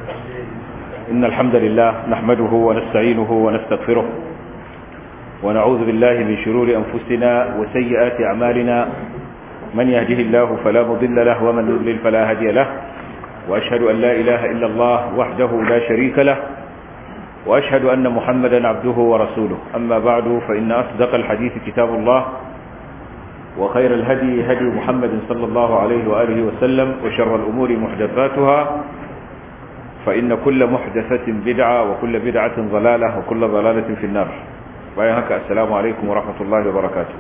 إن الحمد لله نحمده ونستعينه ونستغفره ونعوذ بالله من شرور أنفسنا وسيئات أعمالنا من يهده الله فلا مضل له ومن يضلل فلا هادي له وأشهد أن لا إله إلا الله وحده لا شريك له وأشهد أن محمدا عبده ورسوله أما بعد فإن أصدق الحديث كتاب الله وخير الهدي هدي محمد صلى الله عليه وآله وسلم وشر الأمور محدثاتها فإن كل محدثة بدعة وكل بدعة ضلالة وكل ضلالة في النار وياك السلام عليكم ورحمة الله وبركاته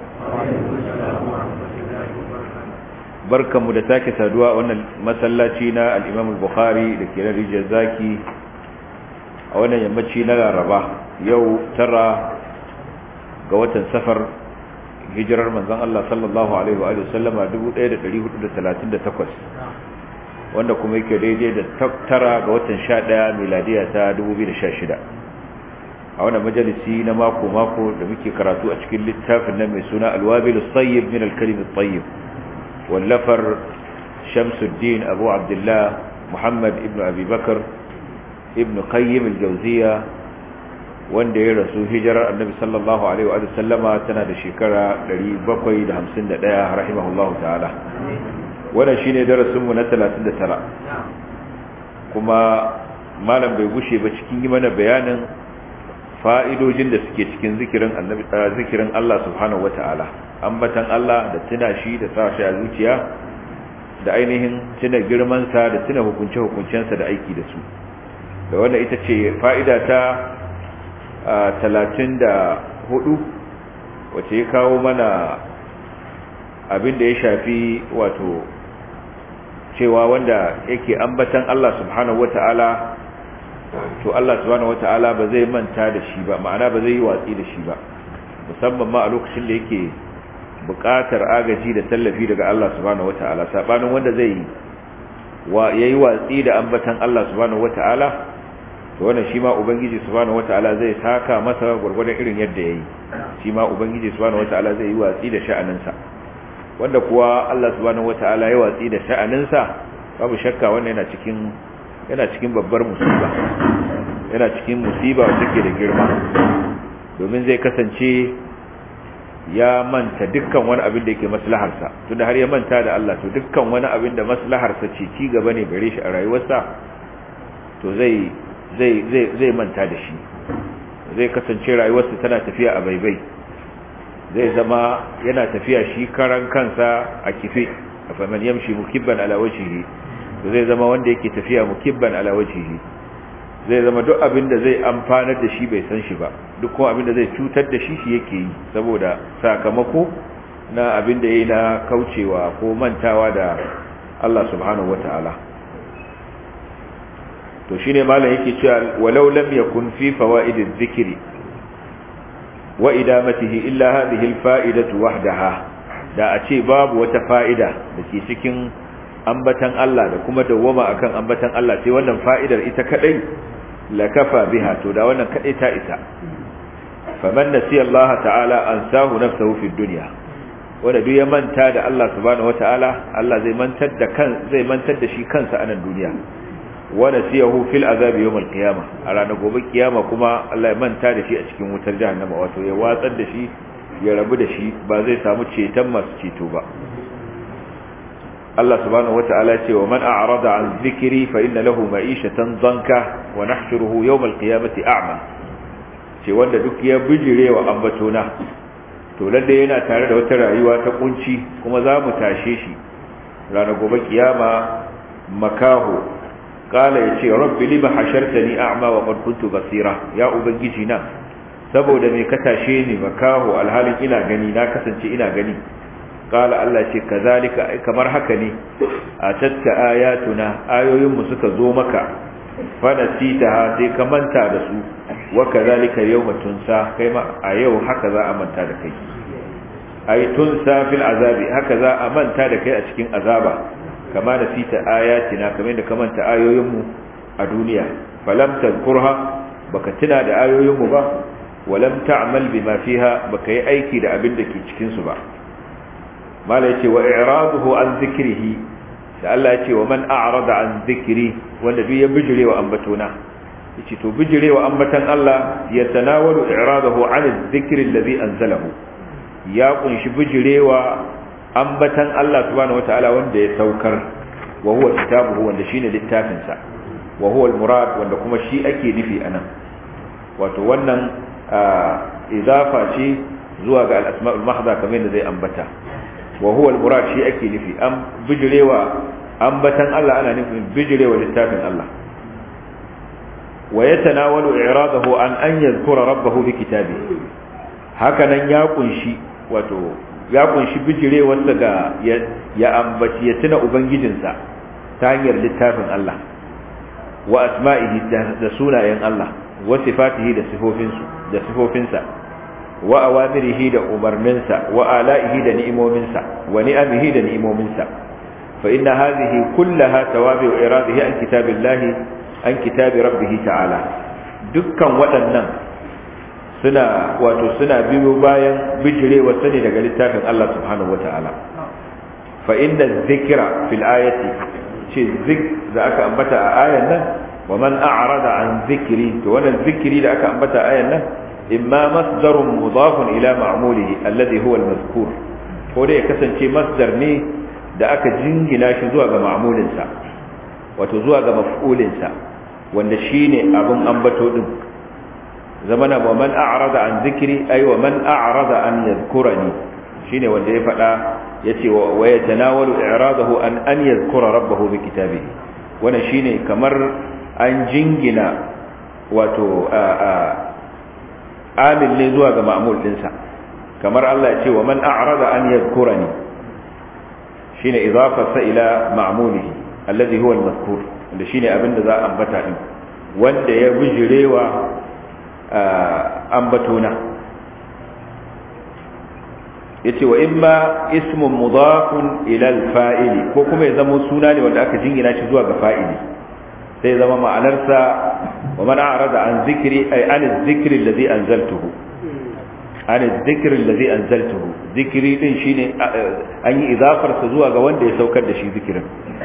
بركة مدتاك سادواء وأن مسلاتينا الإمام البخاري لكي نرجى زاكي وأن يمتشينا الرباه يو ترى قوة سفر hijirar manzon Allah sallallahu alaihi wa sallama 1438 wanda kuma yake daidai da tara ga watan 11 miladiya ta 2016 a wannan majalisi na mako da muke karatu a cikin littafin nan mai suna Al-Wabil As-Sayyib min Al-Kalim At-Tayyib wallafar Shamsuddin Abu Abdullah Muhammad ibn Abi Bakr ibn Qayyim Al-Jawziyya wanda ya rasu hijirar annabi sallallahu alaihi wa sallama tana da shekara 751 rahimahullahu ta'ala wannan shine darasin mu na 39 kuma malam bai gushe ba cikin yi mana bayanin fa'idojin da suke cikin zikirin annabi zikirin Allah subhanahu wata'ala ambatan Allah da tuna shi da sa shi a zuciya da ainihin tuna girman sa da tuna hukunce-hukuncensa da aiki da su da wannan ita ce fa'ida ta 34 wace ya kawo mana abin da ya shafi wato cewa wanda yake ambatan Allah subhanahu wata'ala to Allah subhanahu wata'ala ba zai manta da shi ba ma'ana ba zai yi watsi da shi ba musamman ma a lokacin da yake buƙatar agaji da tallafi daga Allah subhanahu wata'ala sabanin wanda zai yayi watsi da ambatan Allah subhanahu wata'ala to wannan shi ma ubangiji subhanahu wataala zai saka masa gurgurdan irin yadda yayi shi ma ubangiji subhanahu wataala zai yi watsi da sha'aninsa wanda kuwa Allah subhanahu wataala ya watsi da sha'aninsa babu shakka wannan yana cikin babbar musiba yana cikin musiba wacce take da girma domin zai kasance ya manta dukkan wani abin da yake maslaharsa tunda har ya manta da Allah to dukkan wani abin da maslaharsa ce ci gaba ne gare shi a rayuwarsa to zai manta da shi zai kasance rayuwarsa tana tafiya a baibai zai zama yana tafiya shi karan kansa a kife afaman yamshi mukibban ala wajhihi to zai zama wanda yake tafiya mukibban ala wajhihi zai zama duk abin da zai amfanar da shi bai san shi ba duk kuma abin da zai cutar da shi yake yi saboda sakamako na abin da yayi na kaucewa ko mantawa da Allah subhanahu wataala to shine malam yake cewa walau lam yakun fi fawaid adh-dhikri wa idamatihi illa hadhihi al-fa'idatu wahdaha da a ce babu wata fa'ida dake cikin ambatan Allah da kuma dawwama akan ambatan Allah sai wannan fa'idar ita kadai la kafa biha to da wannan kadai ta isa faman nasiya Allah ta'ala ansahu nafsuhu fi dunya wanda duk ya manta da Allah subhanahu wataala Allah zai mantar da shi kansa a nan duniya wanda siyahu fil azabi yawm al-qiyamah a ranar gobe kiyama kuma Allah ya manta da shi a cikin wutar jahannama wato ya watsar da shi ya rabu da shi ba zai samu ceton masu ceto ba Allah subhanahu wata'ala ya ce wa man a'rada an dhikri fa inna lahu ma'ishatan danka wa nahshuruhu yawm al-qiyamati a'ma ce wanda duk ya bijirewa ambatona to lalle yana tare da wata rayuwa ta kunci kuma za mu tashe shi ranar gobe kiyama makaho kala ya ce rabbi lima hashartani a'ma wa qad kuntu basira ya ubangiji na saboda me ka tashe ni makaho alhalin ina gani na kasance ina gani kala Allah ce kazalika kamar haka ne atatka ayatuna ayoyin mu suka zo maka fa nasitaha sai ka manta da su wa kazalika yawma tunsa kai ma a yau haka za a manta da kai ay tunsa fil azabi haka za a manta da kai a cikin azaba kama da sita ayatina kamar da kamanta ayoyinmu a duniya falam tadhkurha baka tuna da ayoyinmu ba walam ta'mal bima fiha baka yi aiki da abin da ke cikin su ba mala yace wa i'raduhu an zikrihi da Allah ya ce wa man a'rada an dhikri wanda duk ya bijirewa ambatona yace to bijirewa ambatan Allah ya tanawalu i'radahu an dhikri alladhi anzalahu ya kunshi bijirewa ambatan Allah subhanahu wataala wanda ya saukar wa huwa kitabuhu wanda shine littafin sa wa huwa al-murad wanda kuma shi ake nufi anan wato wannan idafa ce zuwa ga al-asma'ul mahdha kamar da zai ambata wa huwa al-murad shi ake nufi an bijirewa ambatan Allah ana nufin bijirewa littafin Allah wa yatanawalu i'radahu an yadhkura rabbahu bi kitabihi hakanan ya kunshi bijirewarsa ga ya ambaci ya tuna ubangijinsa ta hanyar littafin Allah wa asma'ihi da sunayen Allah wa sifatihi da sifofinsa wa awamirihi da umarninsa wa ala'ihi da ni'imominsa wa ni'amihi da ni'imominsa fa inna hadhihi kullaha tawabi'u iradihi an kitabillahi an kitabi rabbih ta'ala dukkan waɗannan suna biyo bayan bijirewa sani daga littafin Allah subhanahu wata'ala fa inna dhikra fil ayati ce da aka ambata a ayan nan wa man a'rada an dhikri to wannan zikiri da aka ambata a ayan nan imma masdarun mudafun ila ma'mulihi alladhi huwa al-mazkur ko dai kasance masdar ne da aka jingina shi zuwa ga ma'mulinsa wato zuwa ga maf'ulinsa wanda shine abun ambato din zamana wa man a'rada an dhikri ay wa man a'rada an yadhkurani shine wanda ya fada yace wa yatanawalu i'radahu an yadhkura rabbahu bi kitabihi wannan shine kamar an jingina wato amil ne zuwa ga ma'mul dinsa kamar Allah ya ce wa man a'rada an yadhkurani shine idafarsa ila ma'mulihi alladhi huwa al-mazkur wanda shine abinda za a ambata din wanda ya bijirewa ambatona yace wa imma ismun mudafun ila al-fa'ili ko kuma ya zama suna ne wanda aka jingina shi zuwa ga fa'ili sai ya zama ma'anarsa wa man a'rada an zikri ay an zikri alladhi anzaltuhu an zikri alladhi anzaltuhu zikri din shine an yi idafar sa zuwa ga wanda ya saukar da shi zikirin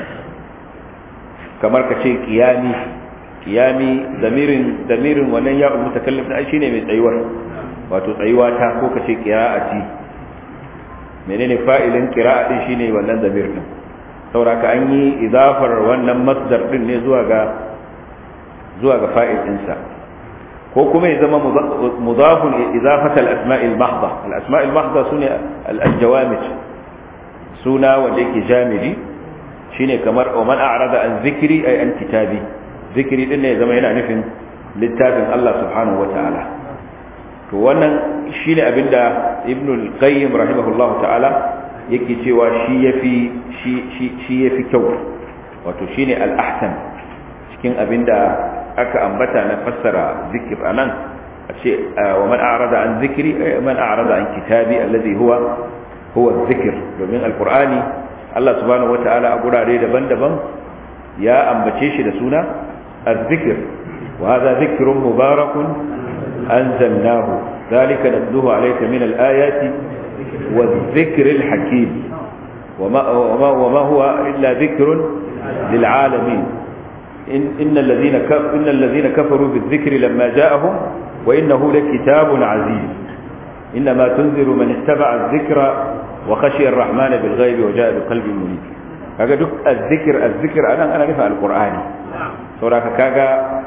kamar ka ce qiyami damirin wannan ya mutakallim din shine mai tsayuwar wato tsayuwa ta ko ka ce qira'ati menene fa'ilin qira'a din shine wannan damir din saboda an yi idafar wannan masdar din ne zuwa ga fa'il ɗinsa ko kuma ya zama mudafun idafat al-asma'il mahdha al-asma'il mahdha sune al-jawamid suna wanda yake jamidi shine kamar wa man a'rada an zikri ay an kitabi zikri din ne ya zama yana nufin littafin Allah subhanahu wataala to wannan shine abinda ibn al-qayyim rahimahullahu ta'ala yake cewa shi yafi kyau wato shine al-ahsan cikin abinda aka ambata na fassara zikir anan a ce wa man a'rada an zikri man a'rada an kitabi alladhi huwa zikr domin alqur'ani Allah subhanahu wataala a gurare daban-daban ya ambace shi da suna az-zikr wa hadha zikrun mubarakun anzalnahu dhalika nadluhu alayka min al-ayati wadh-dhikr al-hakim وما هو إلا ذكر للعالمين إن الذين كفروا بالذكر لما جاءهم وإنه لكتاب عزيز إنما تنذر من اتبع الذكر وخشي الرحمن بالغيب وجاء بقلب منيب kaga duk azzikir ana nufa alqur'ani saboda kaga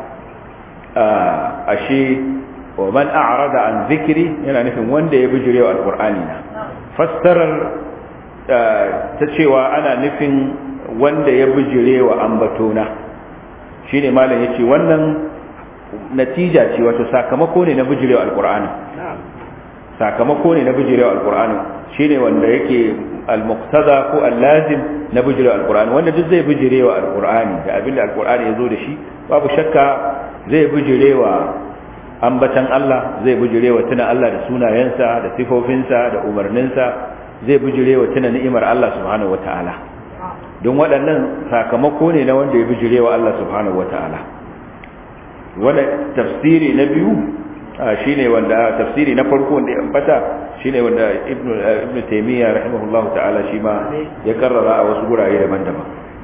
ashe wa man a'rada an zikri yana nufin wanda ya bijirewa alqur'ani na fassarar ta cewa ana nufin wanda ya bijirewa ambatona shine malam yace wannan natija ce wato sakamako ne na bijirewa alqur'ani sakamako ne na bijirewa alqur'ani shine wanda yake al-muqtada ko al-lazim na bijirewa alqur'ani wanda duk zai bijirewa alqur'ani da abinda alqur'ani yazo da shi babu shakka zai bijirewa ambatan Allah zai bijirewa tuna Allah da sunayensa da sifofinsa da umarninsa zai bijirewa tuna ni'imar Allah subhanahu wataala don waɗannan sakamako ne na wanda ya bijirewa Allah subhanahu wataala wannan tafsiri na biyu shine wanda tafsiri na farko wanda ya ambata shine wanda ibnu taymiya rahimahullahu ta'ala shi ma ya karrara a wasu gurare daban-daban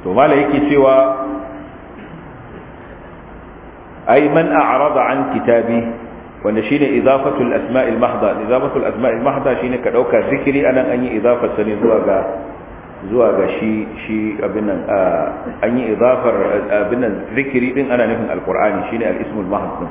to mala yake cewa ay man a'rada an kitabi, wanda shine idafatul asma'il mahdha. Idafatul asma'il mahdha shine ka dauka zikiri anan an yi idafar sa ne zuwa ga shi abin nan, an yi idafar abin nan zikiri din ana nufin alqur'ani shine al-ismul mahdh.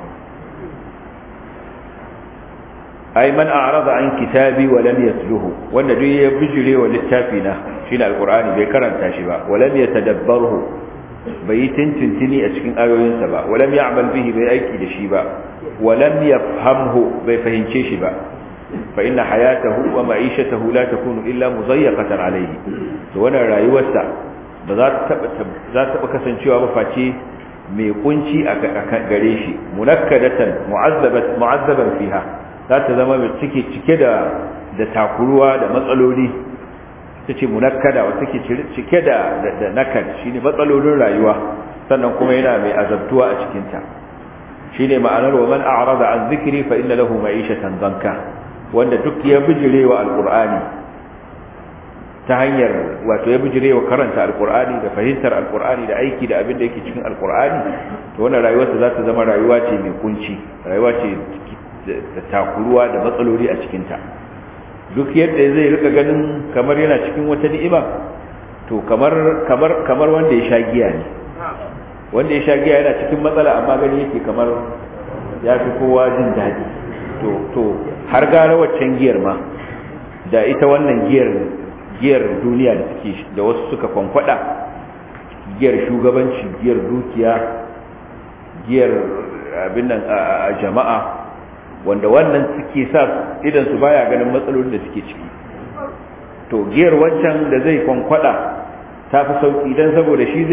ay man a'rada an kitabi wa lam yatluhu, wanda duk ya bijire wa littafi na shine alqur'ani bai karanta shi ba, wa lam yatadabbaruhu bai yi tintintini a cikin ayoyinsa ba, wa lam ya'mal bihi bai aiki da shi ba, wa lam yafhamhu bai fahimce shi ba, fa inna hayatahu wa ma'ishatahu la takunu illa muzayyaqatan alayhi, to wannan rayuwarsa ba za ta taba kasancewa ba face mai kunci a gare shi, munakkadatan mu'azzaban fiha, za ta zama mai cike da takuruwa da matsaloli. ta ce munakkada wata ke cike da nakad shine matsalolin rayuwa, sannan kuma yana mai azabtuwa a cikinta. shine ma'anar wa man a'rada an zikri fa inna lahu ma'ishatan zanka, wanda duk ya bijirewa alqur'ani ta hanyar wato ya bijirewa karanta alqur'ani da fahimtar alqur'ani da aiki da abin da yake cikin alqur'ani, to wannan rayuwarsa za ta zama rayuwa ce mai kunci, rayuwa ce da takuruwa da matsaloli a cikinta. duk yadda zai rika ganin kamar yana cikin wata ni'ima, to kamar wanda ya sha giya ne. wanda ya sha giya yana cikin matsala amma gani yake kamar ya fi kowa jin daɗi. to har gara waccan giyar ma da ita wannan giyar duniya da da wasu suka kwankwada, giyar shugabanci, giyar dukiya, giyar abin nan a jama'a, wanda wannan suke sa idan su baya ganin matsalolin da suke ciki. to giyar wancan da zai kwankwada ta fi sauki, dan saboda shi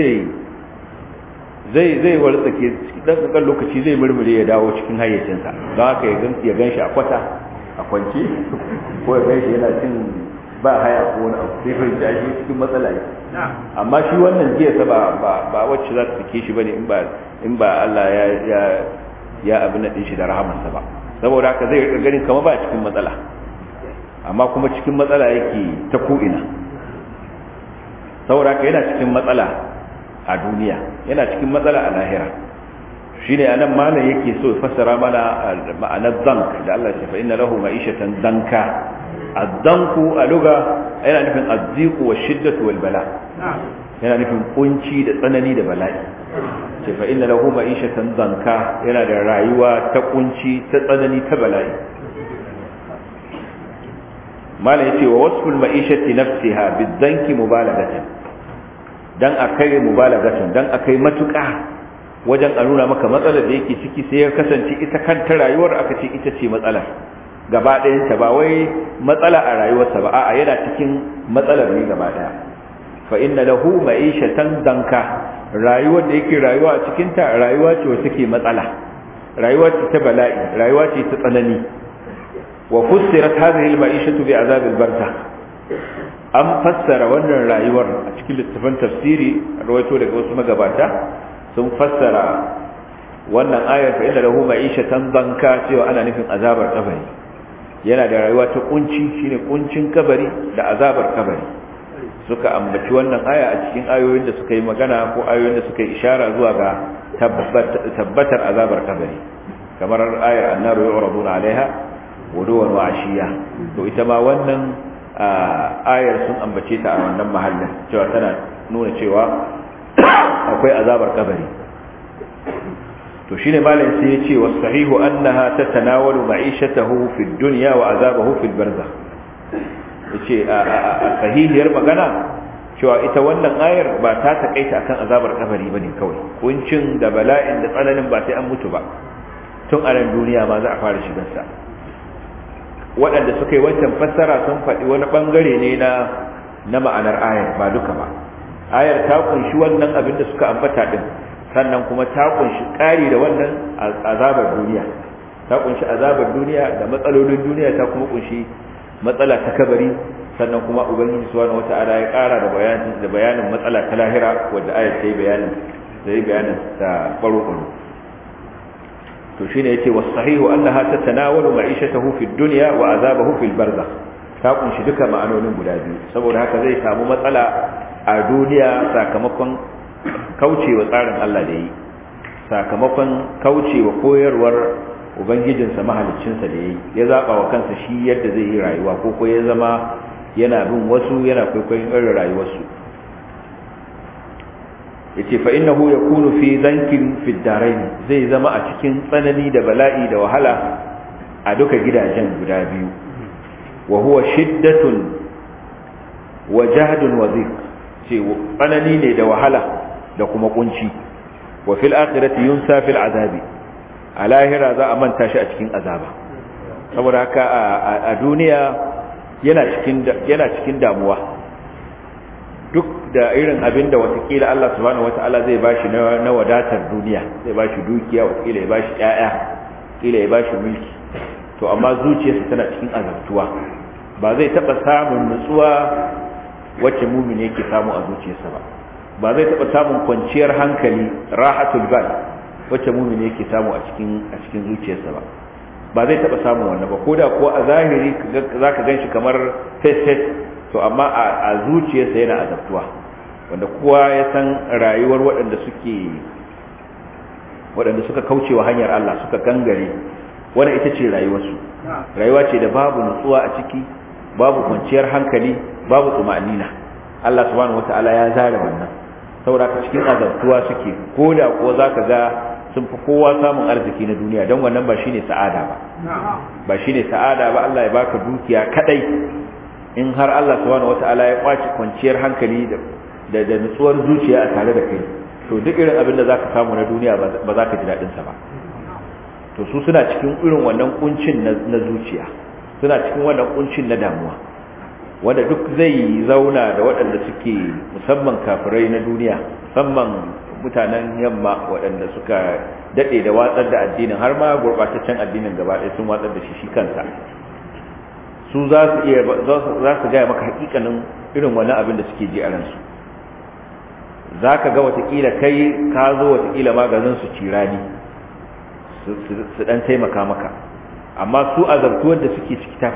zai wartsake dan kan lokaci zai murmure ya dawo cikin hayyacinsa, don haka ya ganshi a kwata a kwance, ko ya ganshi yana cin ba haya ko wani abu, sai fahimci a shi cikin matsala ne. amma shi wannan giyarsa ba wacce za ta sake shi bane in ba Allah ya abin da din shi da rahamarsa ba. saboda haka zai rika ganin kamar ba cikin matsala, amma kuma cikin matsala yake ta ko'ina. saboda haka yana cikin matsala a duniya, yana cikin matsala a lahira. shine anan malam yake so fassara mana ma'anar zank da Allah ya ce fa inna lahu ma'ishatan danka. az-zanku a lugha yana nufin az-ziqu wash-shiddatu wal-bala, yana nufin kunci da tsanani da bala'i. ce fa inna lahu ma'ishatan zanka, yana da rayuwa ta kunci, ta tsanani, ta bala'i. mala yace wa wasful ma'ishati nafsiha bizanki mubalagatan, dan akai mubalagatan, dan akai matuƙa wajen a nuna maka matsalar da yake ciki, sai ya kasance ita kanta rayuwar aka ce ita ce matsalar gaba ɗayanta, ba wai matsala a rayuwarsa ba, a'a yana cikin matsalar ne gaba ɗaya. fa inna lahu ma'ishatan danka, rayuwar da yake rayuwa a cikin ta rayuwa ce wacce take matsala, rayuwa ce ta bala'i, rayuwa ce ta tsanani. wa fussirat hadhihi al-ma'ishatu bi azab al-barzakh, an fassara wannan rayuwar a cikin littafin tafsiri, rawaito daga wasu magabata sun fassara wannan ayar fa inna lahu ma'ishatan danka cewa ana nufin azabar kabari. yana da rayuwa ta kunci, shine kuncin kabari da azabar kabari. suka ambaci wannan aya a cikin ayoyin da suka yi magana ko ayoyin da suka yi ishara zuwa ga tabbatar azabar kabari, kamar ayar annaru yu'raduna 'alaiha wuduwan wa ashiya. to ita ma wannan ayar sun ambace ta a wannan mahallin, cewa tana nuna cewa akwai azabar kabari. to shine malam sai yace was sahihu annaha tatanawalu ma'ishatahu fid dunya wa azabahu fil barzakh. yace a sahihiyar magana cewa ita wannan ayar ba ta takaita akan azabar kabari bane kawai, kuncin da bala'in da tsananin ba sai an mutu ba, tun a ran duniya ma za a fara shigar sa. waɗanda suka yi wancan fassara sun faɗi wani bangare ne na ma'anar ayar, ba duka ba. ayar ta kunshi wannan abin da suka ambata din, sannan kuma ta kunshi ƙari da wannan azabar duniya, ta kunshi azabar duniya da matsalolin duniya, ta kuma kunshi matsala ta kabari, sannan kuma ubangiji subhanahu wata'ala ya ƙara da bayanin matsala ta lahira wadda ayat ta yi bayanin ta baro-baro. to shine yace was sahihu annaha tatanawalu ma'ishatahu fid dunya wa azabahu fil barzakh, ta kunshi duka ma'anonin guda biyu. saboda haka zai samu matsala a a duniya sakamakon kaucewa tsarin Allah da yi, sakamakon kaucewa koyarwar ubangijinsa mahaliccinsa da yayi, ya zaba wa kansa shi yadda zai yi rayuwa ko ya zama yana bin wasu yana kwaikwayon irin rayuwarsu. yace fa innahu yakunu fi zankin fi darain, zai zama a cikin tsanani da bala'i da wahala a duka gidajen guda biyu. wa huwa shiddatun wa jahdun wa dhiq, ce tsanani ne da wahala da kuma kunci. wa fil akhirati yunsa fil azabi, a lahira za a manta shi a cikin azaba. saboda haka a duniya yana cikin damuwa, duk da irin abin da watakila Allah subhanahu wata'ala zai bashi na wadatar duniya, zai bashi dukiya, watakila ya bashi ƴaƴa, watakila ya bashi mulki, to amma zuciyarsa tana cikin azabtuwa. ba zai taɓa samun nutsuwa wacce mumin yake samu a zuciyarsa ba zai taɓa samun kwanciyar hankali, rahatul bal, wacce mumin yake samu a cikin zuciyarsa ba zai taɓa samun wannan ba. ko da kuwa a zahiri za ka gan shi kamar face to amma a zuciyarsa yana azabtuwa, wanda kowa ya san rayuwar waɗanda suka kaucewa hanyar Allah, suka gangare, wannan ita ce rayuwarsu. rayuwa ce da babu nutsuwa a ciki, babu kwanciyar hankali, babu tsumanina. Allah subhanahu wata'ala ya zare wannan, saboda ka cikin azabtuwa suke. ko da kuwa za ka ga sun fi kowa samun arziki na duniya, don wannan ba shine sa'ada ba shine sa'ada ba. Allah ya baka dukiya kadai, in har Allah subhanahu wata'ala ya kwaci kwanciyar hankali da nutsuwar zuciya a tare da kai, to duk irin abin da zaka samu na duniya ba za ka ji daɗin sa ba. to su suna cikin irin wannan kuncin na zuciya, suna cikin wannan kuncin na damuwa, wanda duk zai zauna da waɗanda suke musamman kafirai na duniya, musamman mutanen yamma waɗanda suka daɗe da watsar da addinin, har ma gurɓataccen addinin gaba ɗaya sun watsar da shi kansa. su za su gaya maka hakikanin irin wani abin da suke ji a ransu. za ka ga watakila kai ka zo watakila maganin su cirani su dan taimaka maka, amma su azabtuwar da suke ciki ta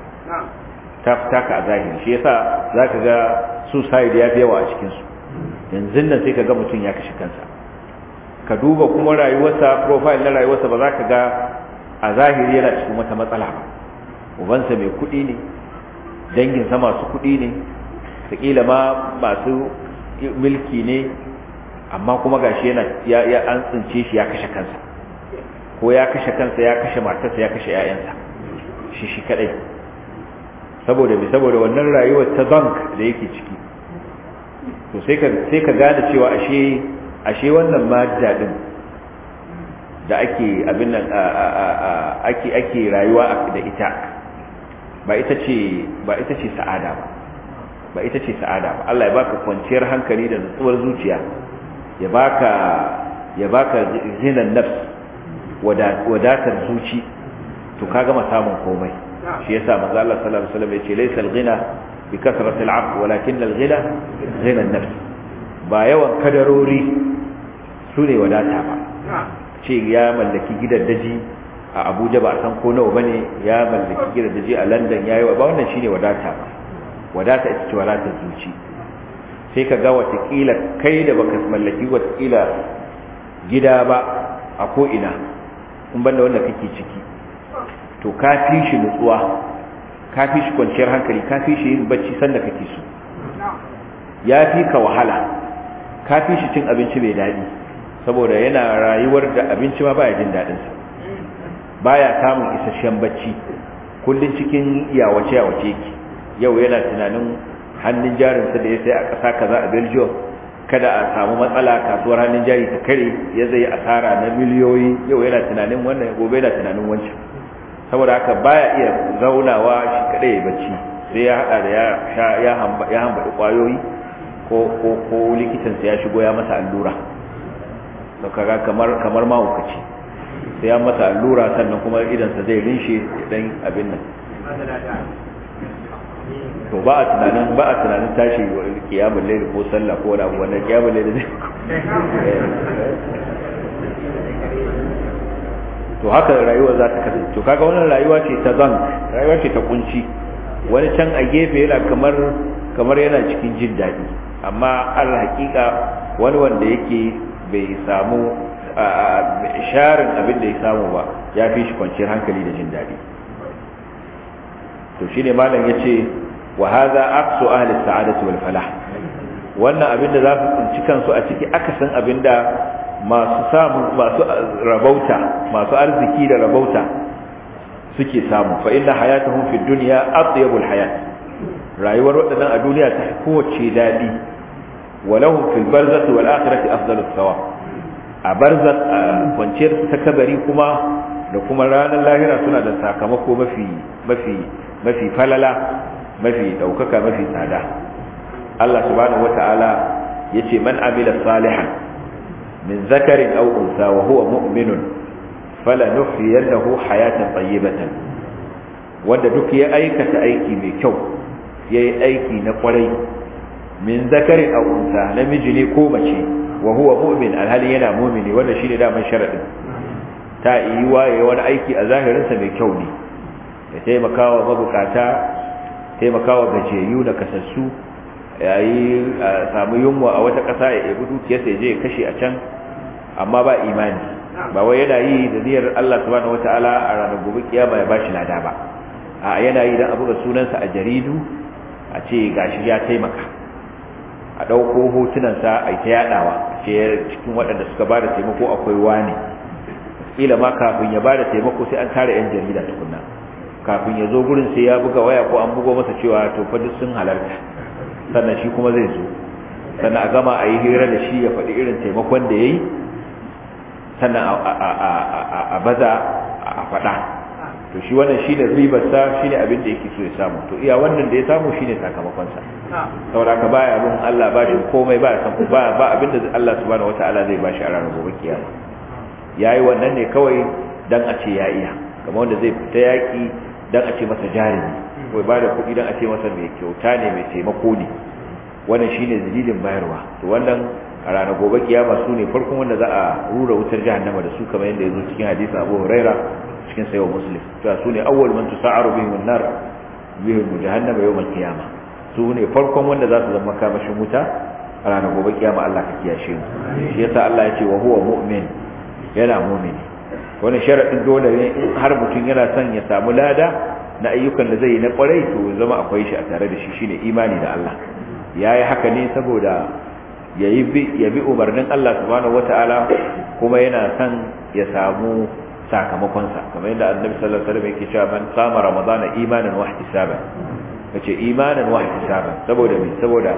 fitaka a zahiri. shi yasa za ka ga suicide ya fi yawa a cikinsu. yanzu nan sai ka ga mutum ya kashe kansa. ka duba kuma rayuwarsa, profile na rayuwarsa, ba za ka ga a zahiri yana cikin wata matsala ba. ubansa mai kuɗi ne, danginsa masu kuɗi ne, sakila ma masu mulki ne, amma kuma gashi ya an tsince shi ya kashe kansa, ko ya kashe kansa, ya kashe matarsa, ya kashe 'ya'yansa shi kadai, saboda wannan rayuwar ta zank da yake ciki. to sai ka gane cewa ashe wannan madda din da ake abin nan ake rayuwa da ita ba ita ce sa'ada ba ita ce sa'ada ba. Allah ya baka kwanciyar hankali da nutsuwar zuciya, ya baka zinan nafs, wadatar zuci, to ka gama samun komai. shi yasa manzo Allah sallallahu alaihi wasallam yace laysa al-ghina bi kasrati al-'aql walakin al-ghina ghina an-nafs. ba yawan kadarori sune wadata ba. ce ya mallaki gidan daji a Abuja ba a san ko nawa bane, ya mallaki gidan daji a London yayi ba wannan shine wadata ba. wadata ita ce wadatar zuci. sai ka ga watakila kai da baka mallaki watakila gida ba a ko ina in banda wanda kake ciki, to ka fi shi nutsuwa, ka fi shi kwanciyar hankali, ka fi shi yin bacci sanda kake so, ya fi ka wahala, ka fi shi cin abinci mai daɗi, saboda yana rayuwar da abinci ma baya jin daɗinsa, baya samun isasshen bacci, kullum cikin yawace ki. yau yana tunanin hannun jarinsa da ya sai a ƙasa kaza a Belgium, kada a samu matsala kasuwar hannun jari ta kare, ya zai asara na miliyoyi. yau yana tunanin wannan, gobe yana tunanin wancan. saboda haka baya iya zaunawa shi kadai ya bacci, sai ya hada da ya hambaɗi kwayoyi ko likitansa ya shigo ya masa allura, to kaga kamar mahaukaci, sai ya masa allura sannan kuma idansa zai rinshe dan abin nan. to ba a tunanin tashi kiyamul layl ko sallah ko wani abu, wannan kiyamul layl ne. to haka rayuwa za ta kasance. to kaga wannan rayuwa ce ta zank, rayuwa ce ta kunci. wani can a gefe yana kamar yana cikin jin daɗi, amma al haƙiƙa wani wanda yake bai samu sharin abin da ya samu ba ya fi shi kwanciyar hankali da jin daɗi. to shine malam yace wa hadha aqsu ahli as-sa'adati wal falah, wannan abin da za su tsinci kansu a ciki akasin abin da masu rabauta, masu arziki da rabauta suke samu. Fa inna hayatuhum fi dunya atyabul hayat, rayuwar wadannan a duniya ta kowace dadi. Wa lahum fil barzati wal akhirati afdalus thawab, a barzat kwanciyar su ta kabari kuma da kuma ranar lahira suna da sakamako mafi falala, mafi daukaka, mafi tsada. Allah subhanahu wata'ala yace man amila salihan min zakarin aw unsa wa huwa mu'minun falanuhyiyannahu hayatan tayyibatan, wanda duk ya aikata aiki mai kyau, yayi aiki na kwarai, min zakarin aw unsa, namiji ne ko mace, wa huwa mu'min, alhali yana mu'mini, wanda shine daman sharadin. ta yi waye wani aiki a zahirinsa mai kyau ne, ya taimakawa mabukata, taimakawa gajiyayyu da kasassu, yayi samu yunwa a wata ƙasa ya ebi dukiyarsa ya je ya kashe a can, amma ba imani, ba wai yana yi da niyyar Allah subhanahu wataala a ranar gobe kiyama ya bashi lada ba, a yana yi dan a buga sunansa a jaridu a ce gashi ya taimaka, a ɗauko hotunansa a ta yaɗawa, a ce cikin waɗanda suka ba da taimako akwai wani, kila ma kafin ya ba da taimako sai an tara 'yan jarida tukunna, kafin ya zo gurin sai ya buga waya ko an bugo masa cewa to fa duk sun halarta, sannan shi kuma zai zo, sannan a gama a yi hira da shi ya faɗi irin taimakon da ya yi, sannan a baza a faɗa. To shi wannan shi ne ribarsa, shi ne abin da yake so ya samu, to iya wannan da ya samu shi ne sakamakonsa. Saboda ka baya abin Allah ba shi komai, ba abin da Allah subhanahu wata'ala zai ba shi a ranar gobe kiyama. Ya yi wannan ne kawai don a ce ya iya, kamar wanda zai fita yaƙi don a ce masa jarumi, wai ba da kuɗi don a ce masa mai kyauta ne, mai taimako ne, wannan shine dalilin bayarwa. To wannan a ranar gobe kiyama su ne farkon wanda za a rura wutar jahannama da su, kamar yadda ya zo cikin hadisi Abu Huraira cikin sayo Muslim, to su ne awwal man tusa'aru bihim an-nar bihim jahannama yawm al-qiyama, su ne farkon wanda za su zama kamashin wuta a ranar gobe kiyama. Allah ka kiyashe mu. Shi yasa Allah ya ce wa huwa mu'min, yana mu'mini. Wannan sharadin dole ne in har mutum yana son ya samu lada na ayyukan da zai yi na kwarai, to zama akwai shi a tare da shi, shine imani da Allah. Yayi haka ne saboda ya bi umarnin Allah subhanahu wata'ala, kuma yana son ya samu sakamakonsa, kamar yadda Annabi sallallahu alaihi wasallam yake cewa man qama ramadana imanan wa ihtisaban, kace imanan wa ihtisaban, saboda me? Saboda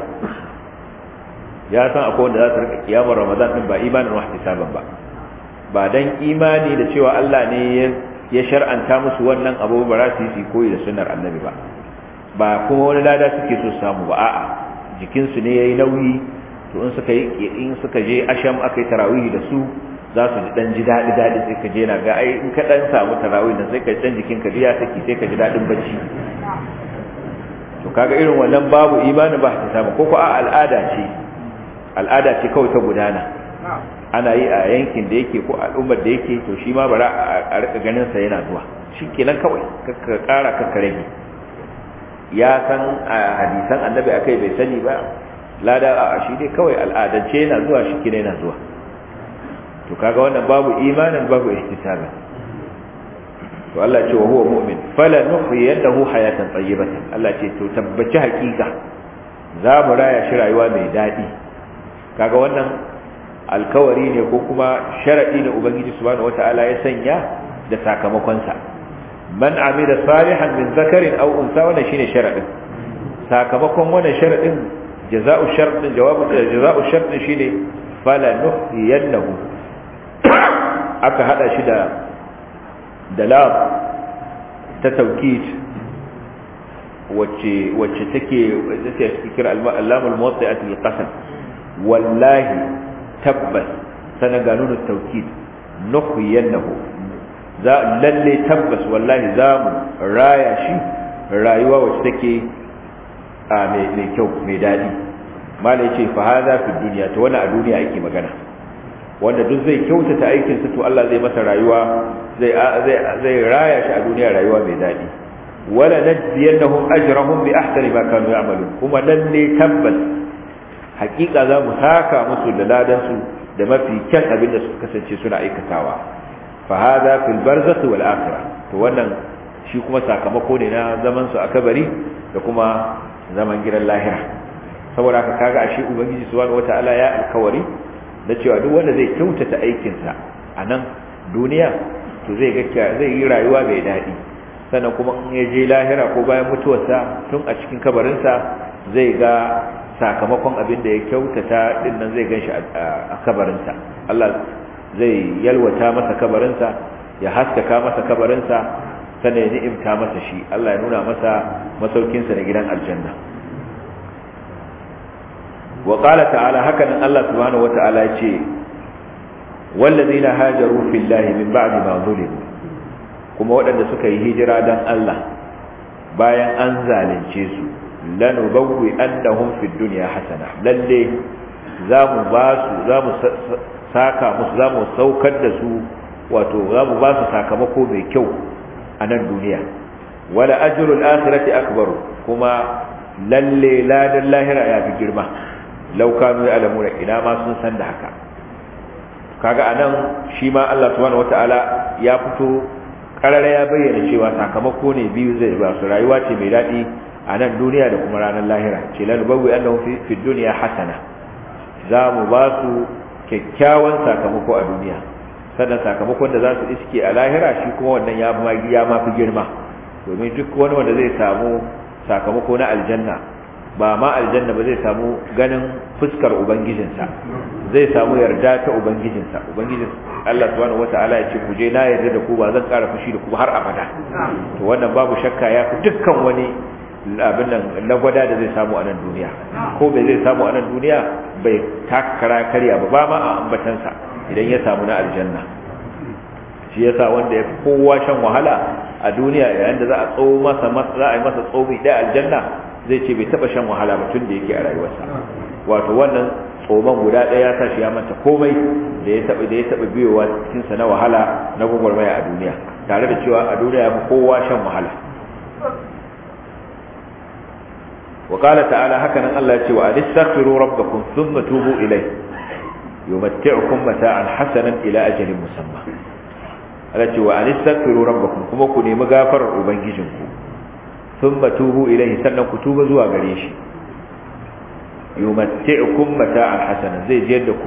ya san akwai wanda za su rika kiyamar Ramadan din ba imanan wa ihtisaban ba dan imani da cewa Allah ne ya shar'anta musu wannan abu, ba za su yi koyi da sunnar Annabi ba kuma wani lada suke so samu ba, a'a jikinsu ne yayi nauyi, to in suka je asham akai tarawih da su za su dan ji dadi sai ka je na ga ai in ka dan samu tarawih da sai ka dan jikin ka biya saki sai ka ji dadin bacci. To kaga irin wannan babu imani ba ta samu, ko al'ada ce kawai ta gudana, ana yi a yankin da yake ko al'ummar da yake, to shi ma bara a rika ganin sa yana zuwa, shikenan kawai ka kara ka rage. Ya san hadisan Annabi akai bai sani ba, lada a shi dai kawai al'adance yana zuwa, shi kine yana zuwa. To kaga wannan babu imanin, babu ihtisabi. To Allah ce wa huwa mu'min fala nuhyiyannahu hayatan tayyibatan, Allah ce to tabbaci hakika za mu raya shi rayuwa mai dadi. Kaga wannan alkawari ne ko kuma sharadi da Ubangiji subhanahu wataala ya sanya da sakamakon sa. Man amila salihan min zakarin aw unsa, wannan shine sharadin. Sakamakon wannan sharadin jaza'u shartin, jawabu jaza'u shartin shine fala nuhyiyannahu, aka hada shi da lam ta taukid wacce take cikin al-lam al-muwatti'at lil-qasam, wallahi tabbas sana ganunu taukid nuhyiyannahu, za lalle tabbas wallahi za mu raya shi rayuwa wacce take mai kyau mai dadi. Malai ce fa hadha fi dunya, to wannan a duniya ake magana, wanda duk zai kyautata aikin sa to Allah zai masa rayuwa, zai raya shi a duniya rayuwa mai dadi. wala najziyannahum ajrahum bi ahsani ma kanu ya'malun, kuma lalle tabbas hakika za mu saka musu da ladan su da mafi kyan abin da suka kasance suna aikatawa. fa hada fil barzakh wal akhirah, to wannan shi kuma sakamako ne na zaman su a kabari da kuma zaman gidan lahira. saboda haka kaga ashe ubangiji subhanahu wataala ya alkawari da cewa duk wanda zai kyautata aikin sa a nan duniya to zai yi rayuwa mai daɗi, sannan kuma in ya je lahira ko bayan mutuwarsa tun a cikin kabarinsa zai ga sakamakon abin da ya kyautata din nan zai ganshi a kabarinsa. Allah zai yalwata masa kabarinsa, ya haskaka masa kabarinsa, sannan ya ni'imta masa shi. Allah ya nuna masa masaukinsa na gidan aljanna. wa qala ta'ala, hakanan Allah subhanahu wata'ala ya ce wallazina hajaru fillahi min ba'di ma zulimu, kuma waɗanda suka yi hijira dan Allah bayan an zalunce su, lanubawwi annahum fid dunya hasana, lalle zamu saka musu, zamu saukar da su, wato zamu ba su sakamako mai kyau a nan duniya. wala ajrul akhirati akbar, kuma lalle ladan lahira ya fi girma. law kanu ya'lamuna, ina ma sun san da haka. kaga anan shi ma Allah subhanahu wataala ya fito karara ya bayyana cewa sakamako ne biyu zai ba su, rayuwa ce mai daɗi a nan duniya da kuma ranar lahira. ce lanubawwi annahum fi dunya hasana, za mu ba su kyakkyawan sakamako a duniya, sannan sakamakon da za su iske a lahira shi kuma wannan ya ma fi girma. domin duk wani wanda zai samu sakamako na aljanna, ba ma aljanna ba, zai samu ganin fuskar ubangijinsa, zai samu yarda ta ubangijinsa. ubangijin Allah subhanahu wataala ya ce ku je na yarda da ku, ba zan ƙara fushi da ku har abada. to wannan babu shakka ya fi dukkan wani abin nan lagwada da zai samu a nan duniya. ko bai zai samu a nan duniya bai takara karya ba ma a ambatansa idan ya samu na aljanna. shi yasa wanda ya fi kowa shan wahala a duniya, yayin da za a yi masa tsobi da aljanna, zai ce bai taba shan wahala ba tun da yake a rayuwarsa. wato wannan tsoman guda ɗaya ya sa shi ya manta komai da ya taba biyowa cikin sa na wahala na gwagwarmaya a duniya, tare da cewa a duniya ya fi kowa shan wahala. wa qala ta'ala, hakanan Allah ya ce wa astaghfiru rabbakum thumma tubu ilayhi yumatti'ukum mata'an hasanan ila ajalin musamma. Allah ce wa astaghfiru rabbakum, kuma ku nemi gafarar ubangijinku, thumma tubu ilayhi, sannan ku tuba zuwa gare shi. yumatti'ukum mata'an hasanan, zai jiyar da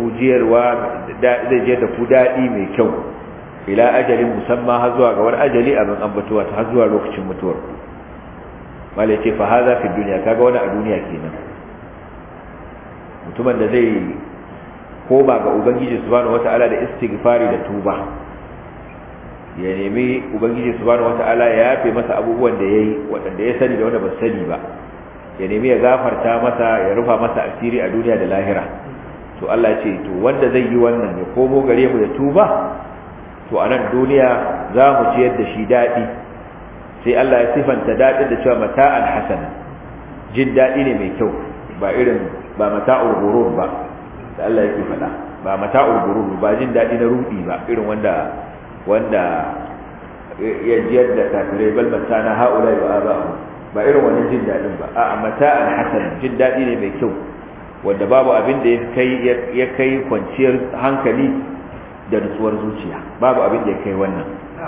ku dadi mai kyau, ila ajalin musamma, har zuwa ga wani ajali abin ambatuwa, har zuwa lokacin mutuwar ku. malai ce fa hadha fi dunya, kaga wani a duniya kenan. mutumin da zai koma ga ubangiji subhanahu wata'ala da istighfari da tuba, ya nemi ubangiji subhanahu wata'ala ya yafe masa abubuwan da yayi, waɗanda ya sani da wanda ba sani ba, ya nemi ya gafarta masa, ya rufa masa asiri a duniya da lahira. to Allah ce to wanda zai yi wannan ya komo gare mu da tuba, to a nan duniya za mu ciyar da shi daɗi. sai Allah ya sifanta daɗin da cewa mata'an hasana, jin daɗi ne mai kyau, ba mata'ul ghurur ba da Allah yake faɗa, ba mata'ul ghurur ba, jin daɗi na rudi ba, irin wanda ya jiyar da kafirai bal mata'ana haula wa aba'u, ba irin wannan jin daɗin ba. a'a mata'an hasana, jin daɗi ne mai kyau, wanda babu abin da ya kai kwanciyar hankali da nutsuwar zuciya, babu abin da ya kai wannan.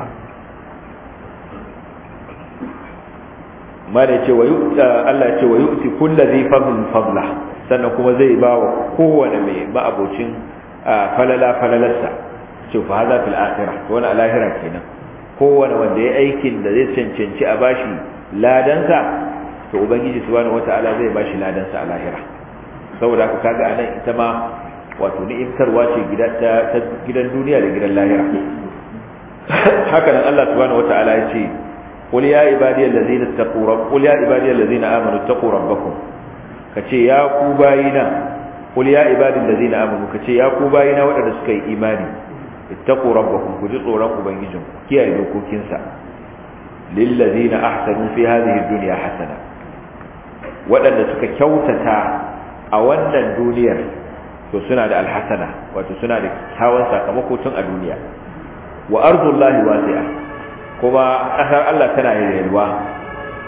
ma da ce Allah ce wa yu'ti kulli dhi fadlin fadla, sannan kuma zai ba wa kowane mai ma'abocin falalarsa. ce fa hada fil akhirah, to wani alahira kenan. kowane wanda ya aikin da zai cancanci a bashi ladansa, to ubangiji subhanahu wataala zai bashi ladansa a lahira. saboda haka kaga anan ita ma wato ni'imtarwa ce ta gidan duniya da gidan lahira. haka nan Allah subhanahu wataala ya ce قل يا عبادي الذين آمنوا اتقوا ربكم kace ya ku bayina, qul ya ibadi allazina amanu, kace ya ku bayina wadanda suka yi imani, ittaqu rabbakum, ku ji tsoron ubangijinku, kiyaye dokokinsa. lil ladina ahsanu fi hadhihi dunya hasana, wadanda suka kyautata a wannan duniyar, to suna da alhasana, wato suna da kyawun sakamako tun a duniya. wa ardullahi wasi'a, kuma ƙasar Allah tana yalwa,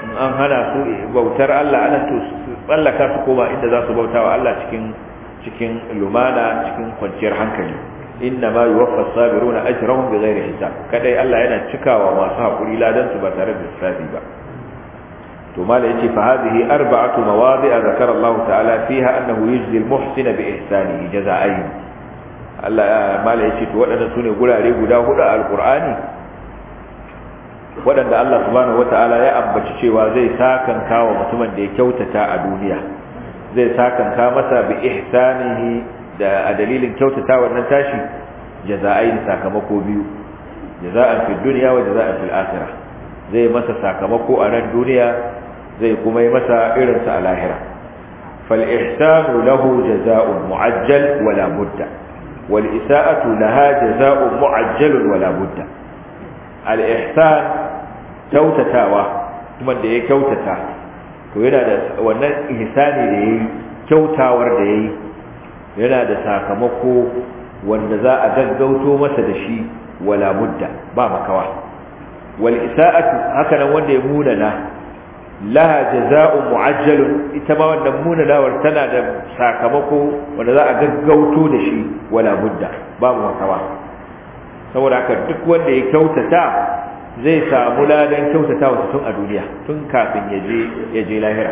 an hana su bautar Allah anan to su tsallaka su koma inda za su bautawa Allah cikin lumana cikin kwanciyar hankali. inna ma yuwaffa as-sabiruna ajrahum bighairi hisab, kadai Allah yana cikawa masu hakuri ladan su ba tare da lissafi ba. to mala yace fa hadhihi arba'atu mawadi'a zakara Allah ta'ala fiha annahu yujzi al-muhsina bi ihsanihi jazaa'i. Allah mala yace to wadannan sune gurare guda hudu a alqur'ani wadanda Allah subhanahu wata'ala ya ambaci cewa zai sakan kawo mutumin da ya kyautata a duniya, zai sakan ka masa bi ihsanihi da a dalilin kyautata wannan tashi jaza'ai sakamako biyu, jaza'an fi dunya wa jaza'an fil akhirah. zai masa sakamako a nan duniya zai kuma yi masa irin sa a lahira. fal ihsanu lahu jaza'un mu'ajjal wala budda wal isa'atu laha jaza'un mu'ajjal wala budda. al ihsan kyautatawa kuma da ya kyautata to yana da wannan ihsani da yayi, kyautawar da yayi yana da sakamako wanda za a gaggauto masa da shi wala budda ba makawa. wal isa'atu haka nan wanda ya munana laha jazaa'un mu'ajjalun, ita ma wannan munanawar tana da sakamako wanda za a gaggauto da shi wala budda babu makawa. saboda haka duk wanda ya kyautata zai samu ladan kyautatawa tun a duniya, tun kafin ya je lahira.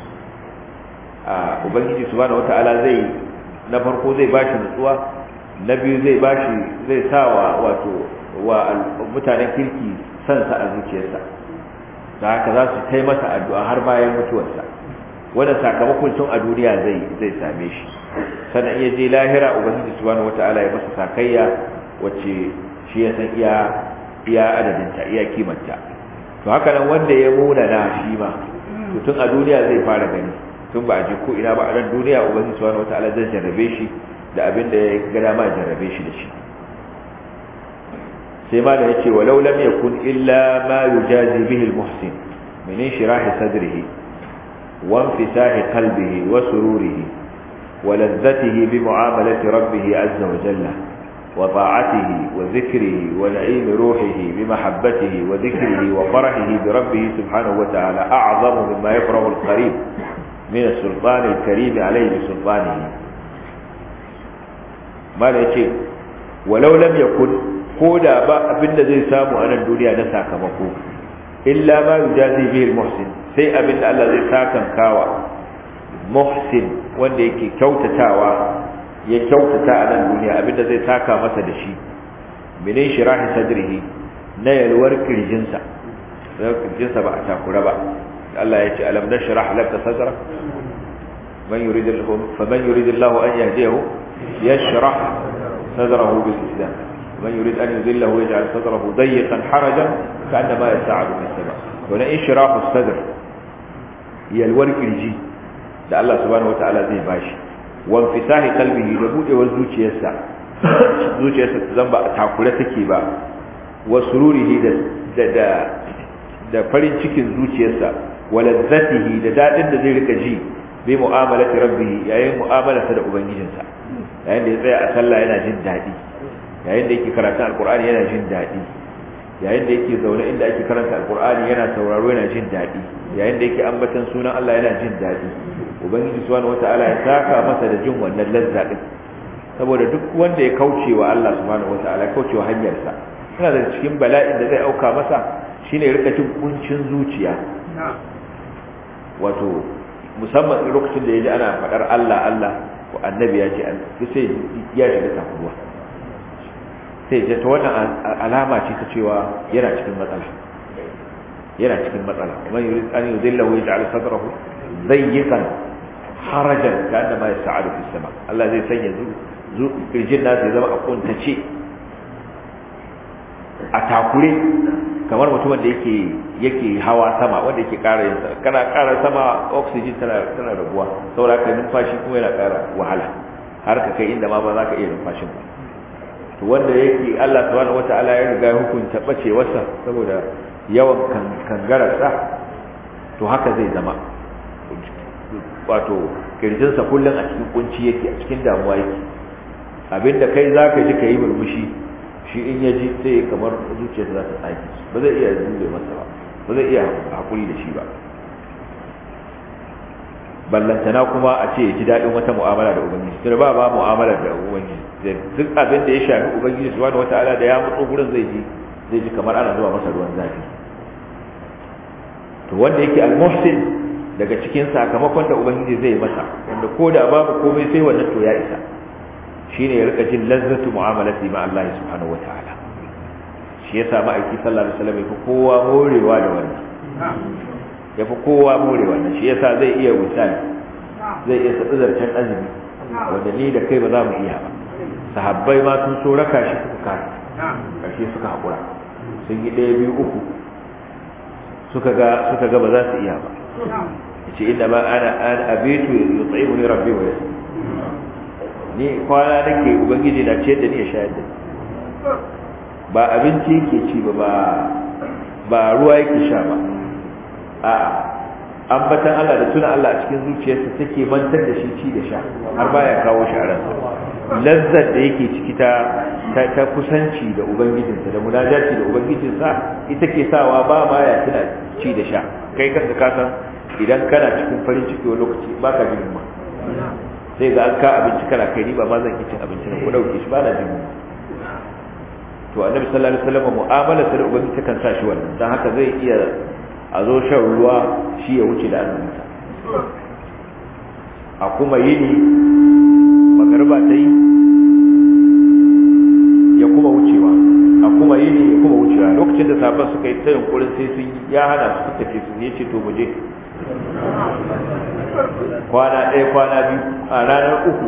ubangiji subhanahu wata'ala zai na farko zai bashi nutsuwa, na biyu zai sawa wato wa mutanen kirki sansa a zuciyarsa, da haka za su kai masa addu'a har bayan mutuwarsa. wanda sakamakon tun a duniya zai same shi, sannan iya je lahira ubangiji subhanahu wata'ala ya masa sakayya wacce shi ya san iya adadinta, iya kimanta. to haka nan wanda ya munana shi ma tun a duniya zai fara gani, tun ba a je ko ina ba a nan duniya ubangiji subhanahu wataala zai jarrabe shi da abin da ya ga dama jarrabe shi da shi. sai ma da yace walau lam yakun illa ma yujazi bihi almuhsin min inshirahi sadrihi wa infisahi qalbihi wa sururihi wa ladzatihi bi mu'amalati rabbih azza wa jalla wa ta'atihi wa dhikrihi wa na'im ruhihi bi mahabbatihi wa dhikrihi wa farahihi bi rabbih subhanahu wa ta'ala a'zamu mimma yafrahu al-qarib من السلطان الكريم عليه بسلطانه. ما yace walau lam yakun koda ba abinda zai samu a nan duniya na sakamako illa ma yujazi bihi almuhsin, sai abinda Allah zai sakan kawa muhsin wanda yake kyautatawa ya kyautata a nan duniya, abinda zai saka masa da shi min shirahi sadrihi na yalwar kirjinsa ba a takura ba. Allah ya ce alam nashrah laka sadrak faman yuridillahu an yahdiyahu yashrah sadrahu bil islam man yurid an yudillahu yaj'al sadrahu dayyqan harajan ka'annama yas'adu fis sama. to na inshirahu sadr yalwar kirji da Allah subhanahu wataala zai bashi, wa infisahi qalbihi da budewar zuciyarsa ta zamba a takure take ba, wa sururihi da farin cikin zuciyarsa walazzatihi da dadin da zai rika ji bi mu'amalati rabbih yayin mu'amalarsa da ubangijinsa, yayin da ya tsaya a sallah yana jin dadi, yayin da yake karatun alqur'ani yana jin dadi, yayin da yake zaune inda ake karanta alqur'ani yana sauraro yana jin dadi, yayin da yake ambatan sunan Allah yana jin dadi. ubangiji subhanahu wataala ya saka masa da jin wannan lazza din, saboda duk wanda ya kaucewa Allah subhanahu wataala ya kaucewa hanyarsa, yana da cikin bala'in da zai auka masa shine ya rika jin kuncin zuciya. wato musamman lokacin da ya ji ana faɗar Allah ko annabi ya ce sai ya shiga takuwa, sai ya ta wannan alama ce ta cewa yana cikin matsala. man yurid an yudillahu yaj'al sadrahu dayyiqan harajan ka'annama yas'adu fis sama. Allah zai sanya kirjin nasa ya zama a kuntace, a takure, kamar mutumin da yake hawa sama, wanda yake ƙara yin kana ƙara sama oxygen tana raguwa, saboda ka numfashi kuma yana ƙara wahala har ka kai inda ma ba za ka iya numfashin ba. to wanda yake Allah subhanahu wata'ala ya riga hukunta bacewarsa saboda yawan kangararsa, to haka zai zama, wato kirjinsa kullum a cikin kunci yake, a cikin damuwa yake. abinda kai za ka ji ka yi murmushi, shi in ya ji sai kamar zuciyarsa za ta tsaki, ba zai iya jure masa ba. ba zai iya hakuri da shi ba. Ballantana kuma a ce ya ji daɗin wata mu'amala da ubangiji, tunda ba mu'amala da ubangiji, duk abin da ya shafi ubangiji subhanahu wata'ala da ya matso gurin zai ji kamar ana zuwa masa ruwan zafi. To wanda yake al-muhsin daga cikin sakamakon da ubangiji zai masa, wanda ko da babu komai sai wannan to ya isa, shine ya rika jin lazzatu mu'amalati ma Allah subhanahu wata'ala. Shi yasa ma'aiki sallallahu alaihi wasallam yafi kowa morewa da wannan, yafi kowa morewa da shi yasa zai iya misali, zai iya sabu zarcen azumi wanda ni da kai ba za mu iya ba. Sahabbai ma sun so raka shi suka kare, karshe suka hakura, sun yi ɗaya biyu uku suka ga ba za su iya ba. Yace inna ma ana abitu yut'imuni rabbi wa yasqi, ni kwana nake ubangiji na ciyar da ni ya shayar da ni, ba abinci yake ci ba ruwa yake sha ba, a'a ambatan Allah da tuna Allah a cikin zuciyarsa take mantar da shi ci da sha har baya kawo shi a ransa. Lazzar da yake ciki ta kusanci da ubangijinsa da munajati da ubangijinsa ita ke sawa ba ma ya tuna ci da sha. Kai kanka ka san idan kana cikin farin ciki wani lokaci ba ka jin ma, sai ga an ka abinci kana kai ni ba ma zan cin abinci na ko dauke shi ba na jin. To annabi sallallahu alaihi wasallam mu'amala da ubangiji ta kan sa shi wannan, dan haka zai iya a zo shan ruwa shi ya wuce da azuminsa, a kuma yini magarba ta yi ya kuma wucewa, a kuma yini ya kuma wucewa. Lokacin da sahabban suka yi ta yunkurin sai sun ya hana su tafi su ne ce to mu je. Kwana ɗaya kwana biyu a ranar uku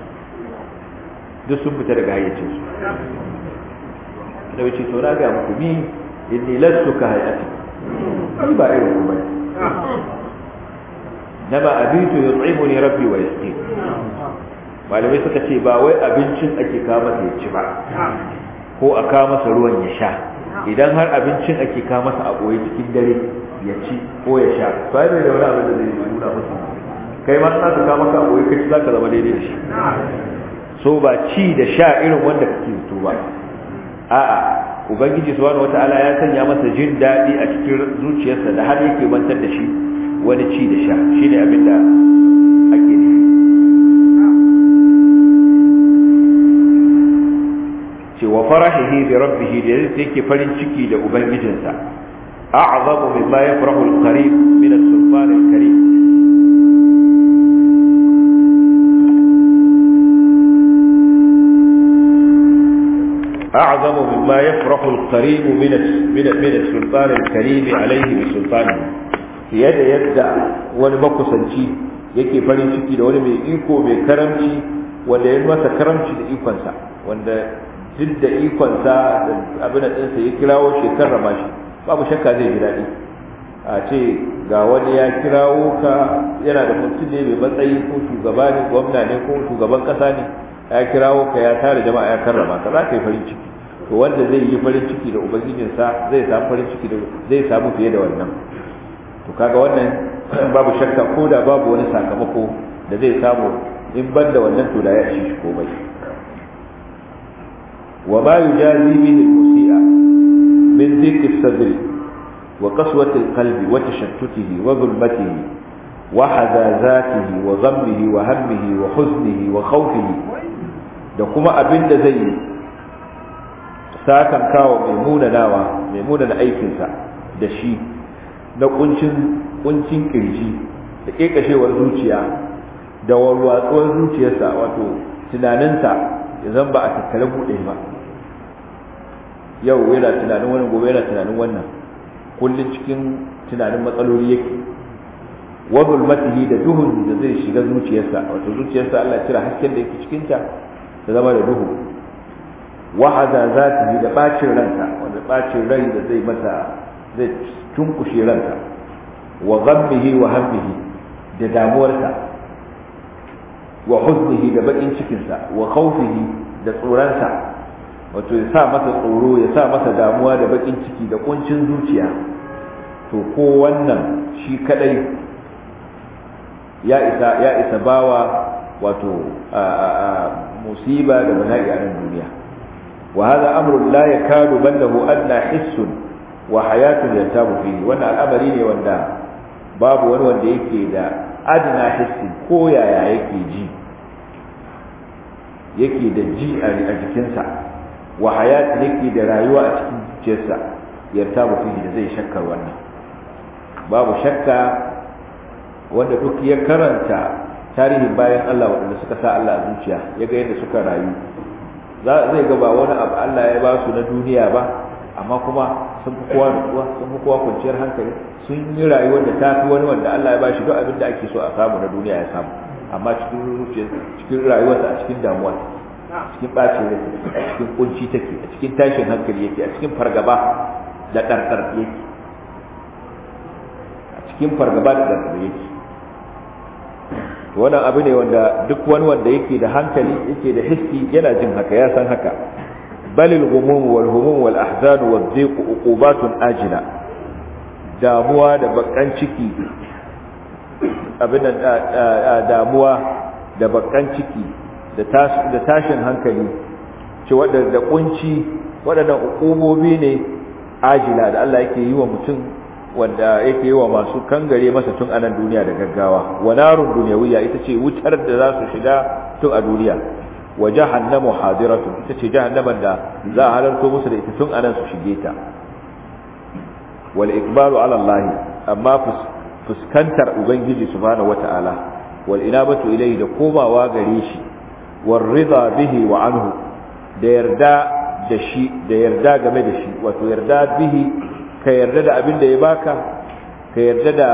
duk sun fita daga hayyacinsu. Da wuce to na ga muku ni inni lastu ka hayati, ni ba irin ku bane, nama abitu yut'imuni rabbi wa yasqi. Malamai suka ce ba wai abincin ake kawo masa ya ci ba ko a kawo masa ruwan ya sha. Idan har abincin ake kawo masa a boye cikin dare ya ci ko ya sha, to ai bai da wani abin da zai nuna masa. Kai ma za ka kawo maka a boye kaci za ka zama daidai da shi. So ba ci da sha irin wanda kake zato ba, a'a ubangiji subhanahu wata'ala ya sanya masa jin daɗi a cikin zuciyarsa da har yake bantar da shi wani ci da sha, shine abin da ake nufi. ce wa farahihi bi rabbih da yake farin ciki da ubangijinsa, a'zamu mimma yafrahu al-qarib min as-sultan al-karim. أعظم مما يفرح القريب من السلطان الكريم عليه بسلطانه. يدعى wani makusanci yake farin ciki da wani mai iko mai karamci wanda ya masa karamci da ikonsa, wanda duk da ikonsa da abin da ɗinsa ya kirawo shekarar mashi, babu shakka zai ji daɗi. A ce ga wani ya kirawo ka yana da mutum ne mai matsayi ko shugaba ne, gwamna ne ko shugaban ƙasa ne, ya kirawo ka ya tare jama'a ya karrama ka, za ka yi farin ciki. To wanda zai yi farin ciki da ubangijinsa zai samu farin ciki da zai samu fiye da wannan. To kaga wannan babu shakka ko da babu wani sakamako da zai samu in ban da wannan to da ya ci shi komai. wa ma yujazi bihi al-musi'a min dhiqi as-sadri wa qaswati al-qalbi wa tashattutihi wa dhulmatihi wa hadazatihi wa dhammihi wa hammihi wa huznihi wa khawfihi, da kuma abinda zai yi sakan kawo mai munana aikinsa da shi na kuncin kirji da kekashewar zuciya da warwatsuwar zuciyarsa, wato tunaninsa ya zan ba a tattare buɗe ba. Yau yana tunanin wani, gobe yana tunanin wannan, kullum cikin tunanin matsaloli yake. wa zulmatihi da duhun da zai shiga zuciyarsa, wato zuciyarsa Allah cira hasken da yake cikinta ta zama da duhu. wa hadazatihi da bacin ransa, wanda bacin rai da zai tunkushe ransa. wa ghammihi wa hammihi da damuwarsa. wa huznihi da bakin cikinsa. wa khawfihi da tsoronsa, wato ya sa masa tsoro, ya sa masa damuwa da bakin ciki da kuncin zuciya. To ko wannan shi kadai ya isa bawa wato musiba da bala'i a nan duniya. wa hadha amrun la yakadu man lahu adna hissun wa hayatun yantabu fihi, wannan al'amari ne wanda babu wani wanda yake da adna hissi ko yaya yake da ji a jikinsa, wa hayatun yake da rayuwa a cikin zuciyarsa yantabu fihi da zai shakkar wannan. Babu shakka wanda duk ya karanta tarihin bayan Allah waɗanda suka sa Allah a zuciya ya ga yadda suka rayu, zai ga ba wani abu Allah ya ba su na duniya ba, amma kuma sun fi kowa nutsuwa, sun fi kowa kwanciyar hankali, sun yi rayuwar da ta fi wani wanda Allah ya ba shi duk abin da ake so a samu na duniya ya samu, amma cikin rayuwarsa a cikin damuwa, cikin ɓacin rai, a cikin kunci take, a cikin tashin hankali yake, a cikin fargaba da ɗarɗar yake, a cikin fargaba da ɗarɗar yake. Wannan abu ne wanda duk wani wanda yake da hankali, yake da hissi, yana jin haka, ya san haka. Balil ghumum wal humum wal ahzan wal dhiq uqubatun ajila, damuwa da bakan ciki, abin da damuwa da bakan ciki da tashin hankali, ce da kunci, waɗannan uqubobi ne ajila da Allah yake yi wa mutum, wanda yake yi wa masu kangare masa tun anan duniya da gaggawa. Wa narun dunyawiya ita ce wutar da za su shiga tun a duniya. Wa jahannamu hadiratun ita ce jahannaman da za a halarto musu da ita tun anan su shige ta. Wal iqbalu ala Allah, amma fuskantar ubangiji subhanahu wata'ala, wal inabatu ilayhi da komawa gare shi, war ridha bihi wa anhu, da yarda da shi, da yarda game da shi, wato yarda bihi, ka yarda da abin da ya baka, ka yarda da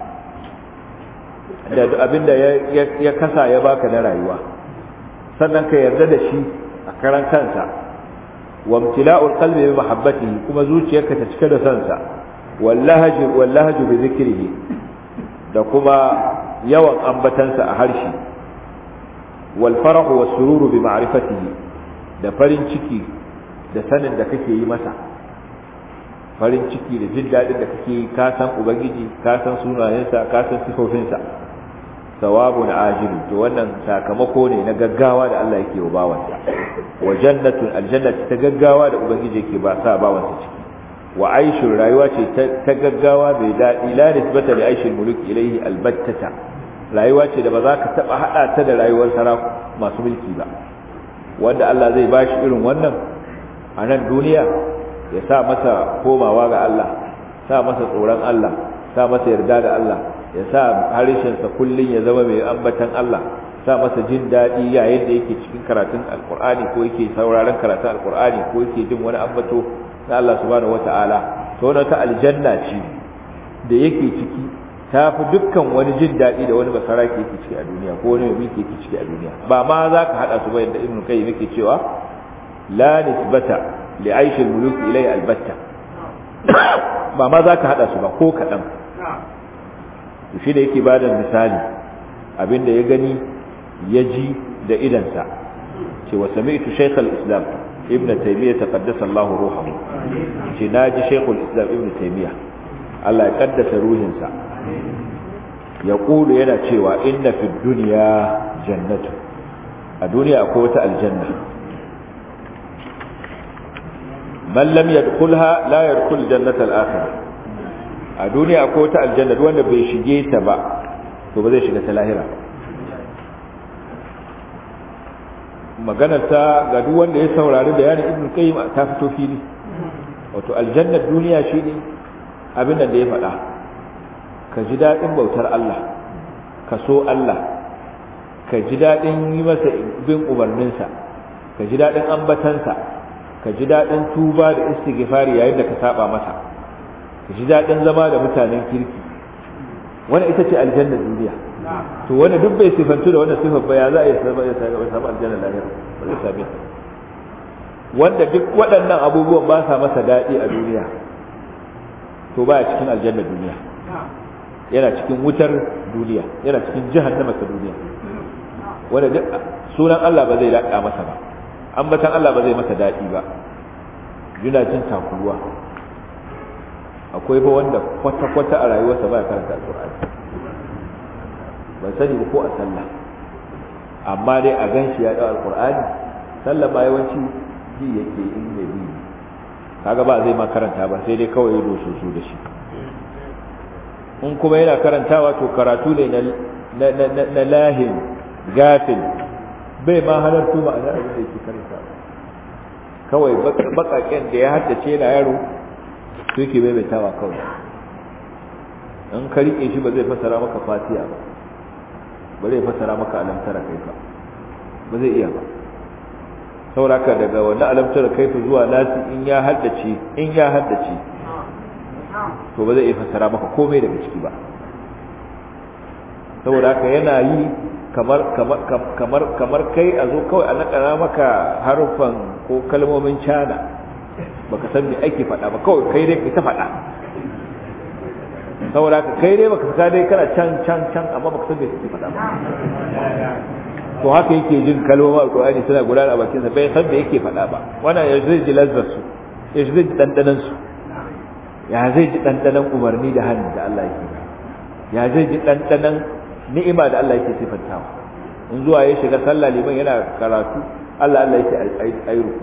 abin da ya kasa ya baka na rayuwa, sannan ka yarda da shi a karan kansa. Wa imtila'ul qalbi bi mahabbatihi, kuma zuciyarka ta cika da sansa. Wallahaju bi zikrihi, da kuma yawan ambatansa a harshe. Wal farahu was sururu bi ma'rifatihi, da farin ciki da sanin da kake yi masa, farin ciki da jin daɗin da kake yi, ka san ubangiji, ka san sunayensa, ka san sifofinsa. Sawabun ajilu, to wannan sakamako ne na gaggawa da Allah yake wa bawansa. Wa jannatun, aljanna ta gaggawa da ubangiji yake ba sa bawansa ciki. Wa aishun, rayuwa ce ta gaggawa mai daɗi, la nisbata li aishil muluk ilayhi albattata, rayuwa ce da ba za ka taɓa haɗa ta da rayuwar masu mulki ba. Wanda Allah zai bashi irin wannan a nan duniya, ya sa masa komawa ga Allah, sa masa tsoron Allah, sa masa yarda da Allah, ya sa harshensa kullum ya zama mai ambatan Allah, sa masa jin daɗi yayin da yake cikin karatun alkur'ani ko yake sauraron karatun alkur'ani ko yake jin wani ambato na Allah subhanahu wata'ala. To wannan ta aljanna ce da yake ciki, ta fi dukkan wani jin daɗi da wani basara ke yake ciki a duniya ko wani mai ke ciki a duniya. Ba ma za ka haɗa su ba, yadda Ibn Qayyim yake cewa la nisbata li aishil muluk ilai albatta, ba ma za ka haɗa su ba ko kaɗan. Shi da yake bada misali abinda ya gani ya ji da idansa, ce wa sami'tu shaykh al-islam ibn taymiyyah taqaddasa Allahu ruhahu, ce naji shaykh al-islam ibn taymiyyah Allah ya kaddasa ruhinsa, ya kulu yana cewa inna fid dunya jannatu, a duniya akwai wata aljanna, man lam yadkhulha la yadkhul jannata al-akhirah, a duniya akwai wata aljanna duk wanda bai shige ta ba to ba zai shiga ta lahira. Maganar ta ga duk wanda ya saurari bayanin Ibn Qayyim ta fito fili. Wato aljannar duniya shine abin da ya faɗa, ka ji daɗin bautar Allah, ka so Allah, ka ji daɗin yi masa bin umarninsa, ka ji daɗin ambatansa, ka ji daɗin tuba da istighfari yayin da ka saba masa, ka ji daɗin zama da mutanen kirki. Wannan ita ce aljannar duniya. To wanda duk bai sifantu da wannan sifar ba, ya za a yi samu aljannar lahira? Ba zai same ta. Wanda duk waɗannan abubuwan ba sa masa daɗi a duniya, to ba cikin aljannar duniya, yana cikin wutar duniya, yana cikin jahannama ta duniya. Wanda duk sunan Allah ba zai daɗa masa ba, ambatan Allah ba zai masa daɗi ba, yana jin takuruwa. Akwai fa wanda kwata-kwata a rayuwarsa ba ya karanta alƙur'ani, ban sani ba ko a sallah, amma dai a gan shi ya ɗau alƙur'ani, sallah ba yawanci ji yake in mai bi, kaga ba zai ma karanta ba sai dai kawai ya doso su da shi. In kuma yana karantawa to karatu ne na lahin gafil, bai ma halartu ma'anar abin da yake karanta, kawai bakaken da ya haddace na yaro su yake maimaitawa kawai. in ka rike shi ba zai fasara maka fatiha ba zai fasara maka alamtara kaifa ba zai iya ba. sauraka daga wani alamtara kaifa zuwa nasi in ya haddace to ba zai iya fasara maka komai daga ciki ba. saboda haka yana yi kamar kai a zo kawai a nakara maka harufan ko kalmomin cana baka san me ake faɗa ba, kawai kai dai kai ta faɗa. saboda haka kai dai baka fita dai kana can amma baka san me kake faɗa ba. to haka yake jin kalmomin alqur'ani suna gudana a bakin sa bai san me yake faɗa ba. wannan ya zai ji lazzar su, ya zai ji dandanan su, ya zai ji dandanan umarni da hannu da Allah yake, ya zai ji dandanan ni'ima da Allah yake sifantawa. in zuwa ya shiga sallah liman yana karatu Allah yake ayyuku,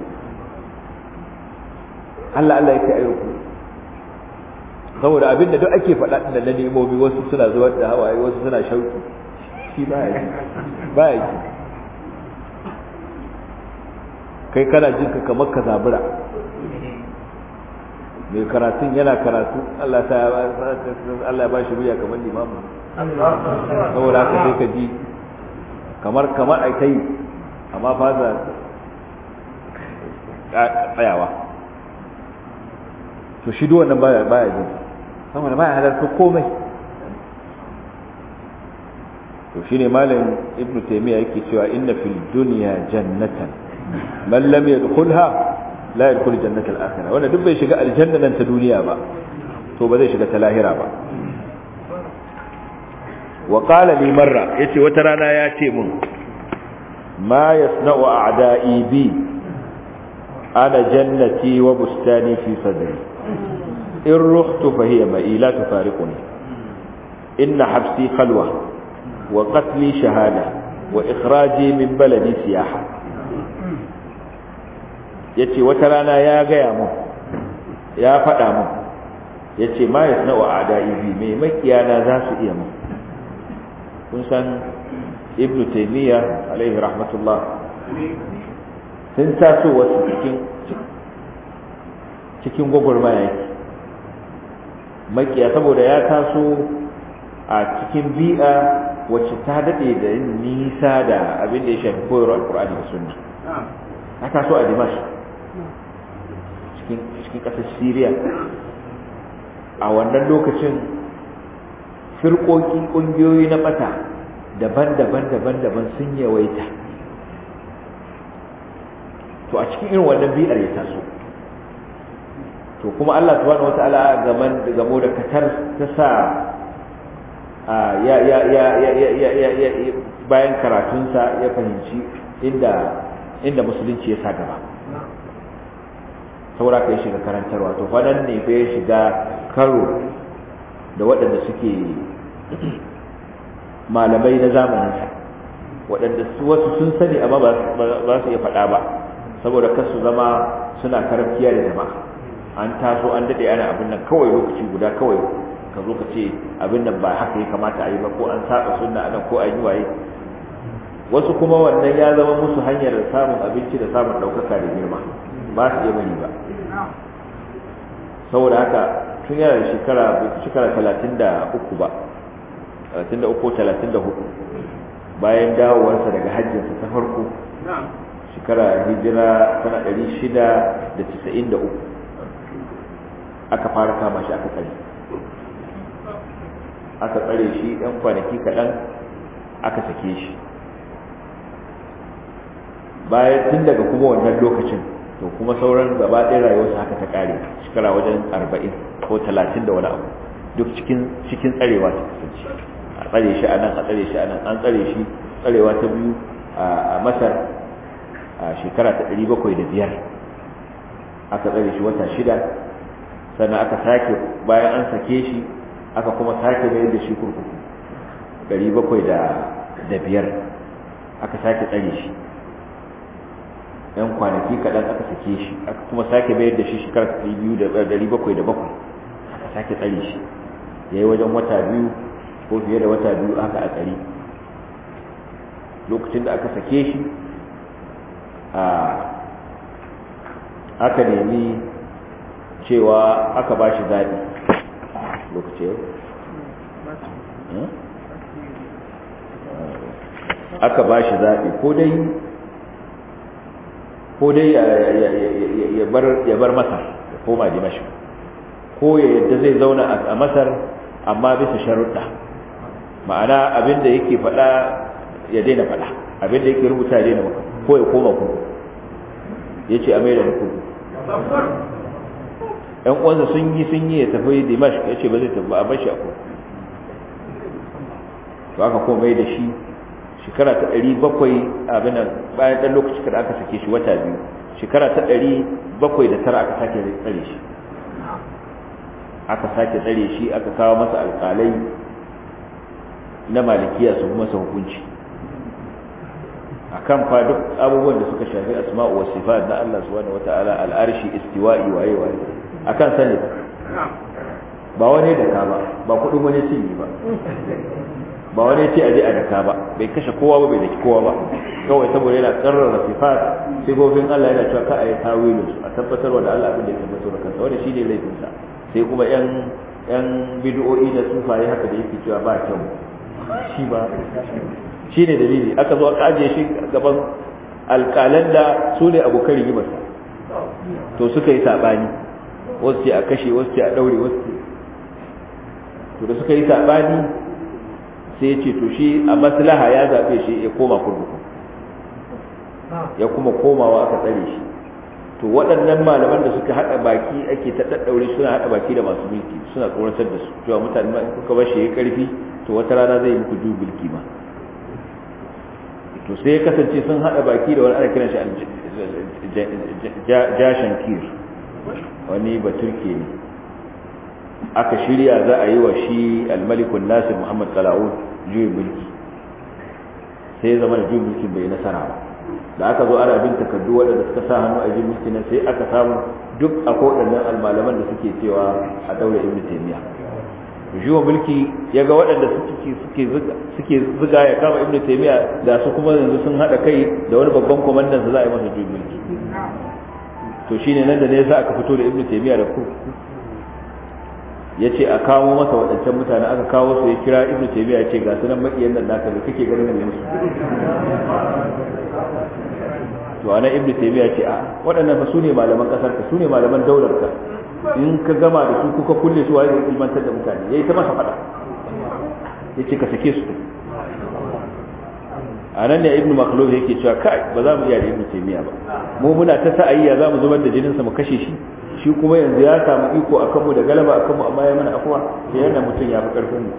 Allah yake ayyuku. saboda abinda duk ake faɗa din da ni'imomi, wasu suna zuwa da hawaye, wasu suna shauki, shi baya ji kai kana jin ka kamar ka zabura. mai karatun yana karatu Allah ya ba shi wuya kamar limamu, saboda haka sai ka ji kamar ai kai amma fasa tsayawa. to shi duk wannan baya ji, saboda baya halarta komai. to shine malam ibnu taymiya yake cewa inna fil dunya jannatan man lam yadkhulha la yadkhul jannata al-akhirah. wanda duk bai shiga aljanna nan ta duniya ba to ba zai shiga ta lahira ba. wa qala li marra, yace wata rana ya ce mun ma yasna'u a'da'i bi ana jannati wa bustani fi sadri in ruhtu fa hiya ma'i la tufariquni inna habsi khalwa wa qatli shahada wa ikhraji min baladi siyaha. yace wata rana ya gaya mun, ya faɗa mun, yace ma yasna'u a'da'i bi, mai makiyana za su iya mun. kun san ibnu taymiya alaihi rahmatullah sun taso wasu cikin gwagwarmaya yake makiya, saboda ya taso a cikin bi'a wacce ta daɗe da yin nisa da abin da ya shafi koyarwar alkur'ani da sunna. ya taso a Dimash cikin ƙasar Syria. a wannan lokacin firƙoƙi, ƙungiyoyi na ɓata daban-daban sun yawaita. to a cikin irin wannan bi'ar ya taso. to kuma Allah subhanahu wataala gamo da katar ta sa bayan karatunsa ya fahimci inda musulunci ya sa gaba, saboda ka yi shiga karantarwa. to fadan ne fa ya shiga karo da waɗanda suke malamai na zamaninsa, waɗanda wasu sun sani amma ba su iya faɗa ba, saboda kar su zama suna karamkiya da jama'a. an taso an daɗe ana abin nan kawai lokaci guda, kawai ka zo ka ce abin nan ba haka ya kamata a yi ba, ko an saba sunna anan ko an yi waye. wasu kuma wannan ya zama musu hanyar samun abinci da samun ɗaukaka da girma, ba su iya bari ba. saboda haka tun yana da shekara 33 ba 33-34 bayan dawowarsa daga hajjinsa ta farko, shekara hijira tana 693 aka fara kama shi aka tsare shi ɗan kwanaki kaɗan aka sake shi. bayan tun daga kuma wannan lokacin to kuma sauran gaba ɗaya rayuwarsa haka ta ƙare, shekara wajen 40 ko 30 da wani abu, duk cikin tsarewa ta kasance. a tsare shi a nan, a tsare shi a nan, an tsare shi tsarewa ta biyu a Masar a shekara ta 705 aka tsare shi wata 6. sannan aka sake, bayan an sake shi aka kuma sake mai da shi kurkuku 705 aka sake tsare shi. yan kwanaki kaɗan aka sake shi, aka kuma sake bayar da shi shekarar 2707 aka sake tsare shi, ya yi wajen wata 2 ko fiye da wata 2 haka a tsare. Lokacin da aka sake shi aka nemi cewa aka ba shi zaɓi lokacin aka ba shi zaɓi ko dai ya bar Masar ya koma Dimashq, ko ya yadda zai zauna a Masar amma bisa sharuɗa, ma'ana abinda yake faɗa ya daina faɗa, abinda yake rubuta ya daina maka, ko ya koma ku ya ce a mai da kudu. ‘yan uwansa sun yi ya tafi Dimashq, ya ce ba zai tafi ba, a bashi a kudu. To aka koma mai da shi shekara ta 700 abinan bayan ɗan lokaci kada aka sake shi wata 2, shekara ta 709 aka sake tsare shi, aka kawo masa alƙalai na malikiya su masa hukunci akan fa duk abubuwan da suka shafi asma'u was sifat na Allah subhanahu wataala, al'arshi, istiwa'i, waye akan sani ba wani da ka ba kudin wani cinye ba wani ce aje a daka ba, bai kashe kowa ba, bai daki kowa ba, kawai saboda yana karrara sifat sifofin Allah, yana cewa ka ayi tawilu a tabbatarwa da Allah abin da ya tabbatar da kansa, wanda shine laifin sa. Sai kuma yan bid'o'i da sufaye haka da yake cewa ba kyau, shi ne dalili aka zo aka ajiye shi gaban alƙalan da su ne abokan rigimarsa, to suka yi saɓani, wasu ce a kashe, wasu ce a ɗaure, wasu ce to da suka yi saɓani sai ya ce to shi a maslaha ya zaɓe shi ya koma kurkuku, ya kuma komawa aka tsare shi. To waɗannan malaman da suka haɗa baki ake ta ɗaɗɗaure, suna haɗa baki da masu mulki, suna tsoratar da su cewa mutane ma in kuka bar shi ya ƙarfi to wata rana zai yi muku juyin mulki ma. To sai ya kasance sun haɗa baki da wani ana kiran shi Jashan Kir, wani baturke ne. Aka shirya za a yi wa shi al-Malikun Nasir Muhammad Qala'ud juyin mulki, sai ya zama da juyin mulkin bai nasara ba. Da aka zo ana bin takardu waɗanda suka sa hannu a juyin mulki nan, sai aka samu duk akwai waɗannan almalaman da suke cewa a daura Ibn Taymiyyah. Juyin mulki ya ga waɗanda suke zuga ya kama Ibn Taymiyyah, da su kuma yanzu sun haɗa kai da wani babban kwamandan su za a yi masa juyin mulki. To shine nan da ne yasa aka fito da Ibn Taymiyyah da kurkuku, ya ce a kawo masa waɗancan mutane, aka kawo su, ya kira Ibn Taymiyyah ya ce ga sunan maƙiyan nan naka da kake ganin da musu. To ana Ibn Taymiyyah ce a waɗannan fa su ne malaman ƙasar ka, su ne malaman daular ka, in ka gama da su kuka kulle su waye zai ilmantar da mutane, yayi ta masa faɗa, ya ce ka sake su. A nan ne Ibn Makhluf yake cewa kai ba za mu iya da Ibn Taymiyyah ba, mu muna ta sa'ayya za mu zubar da jininsa mu kashe shi, shi kuma yanzu ya samu iko a kanmu da galaba a kanmu, amma ya mana afuwa, sai yana mutum ya fi ƙarfin mu.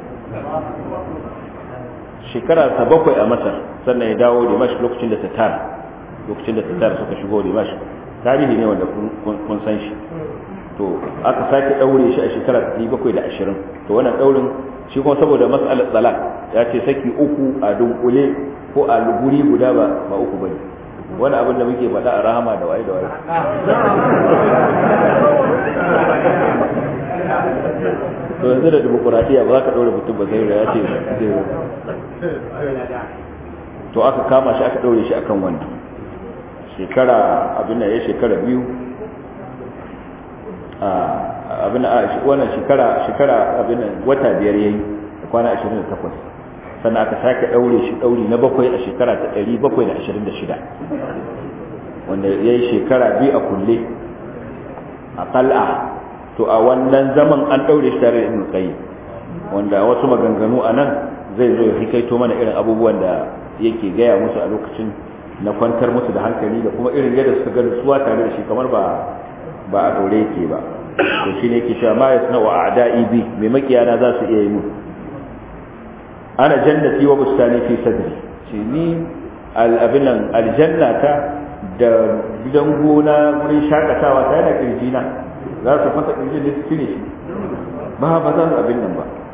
Shekara ta 7 a Masar, sannan ya dawo Dimashq lokacin da Tatar suka shigo Dimashq. Tarihi ne wanda kun san shi. To aka sake daure shi a shekara ta 720. To wannan daurin shi kuma saboda mas'alar talaq, ya ce saki uku a dunkule ko a guri guda ba uku bane. Wani abin da muke faɗa a rahama da waye to yanzu da dimokuraɗiyya ba za ka ɗaure mutum ba zai ya ce to aka kama shi aka ɗaure shi akan wannan shekara abin da ya shekara 2 abin da wannan shekara abin da wata 5 yayi da kwana 28. Sannan aka sake daure shi dauri na 7 a shekara ta 726, wanda yayi shekara 2 a kulle a qal'a. To a wannan zaman an daure shi tare da Ibn Qayyim, wanda wasu maganganu anan zai zo ya hikaito mana irin abubuwan da yake gaya musu a lokacin na kwantar musu da hankali, da kuma irin yadda suka ga suwa tare da shi kamar ba a daure yake ba. To shine yake cewa ma yasna'u a'da'i bi, me makiyana za su iya yi mu. Ana jannati wa bustani fi sadri, shi ni al'abinan aljannata da gidan gona wurin shakatawa ta yana kirjina, za su fasa kirjin da su cire shi ba za su abin nan ba.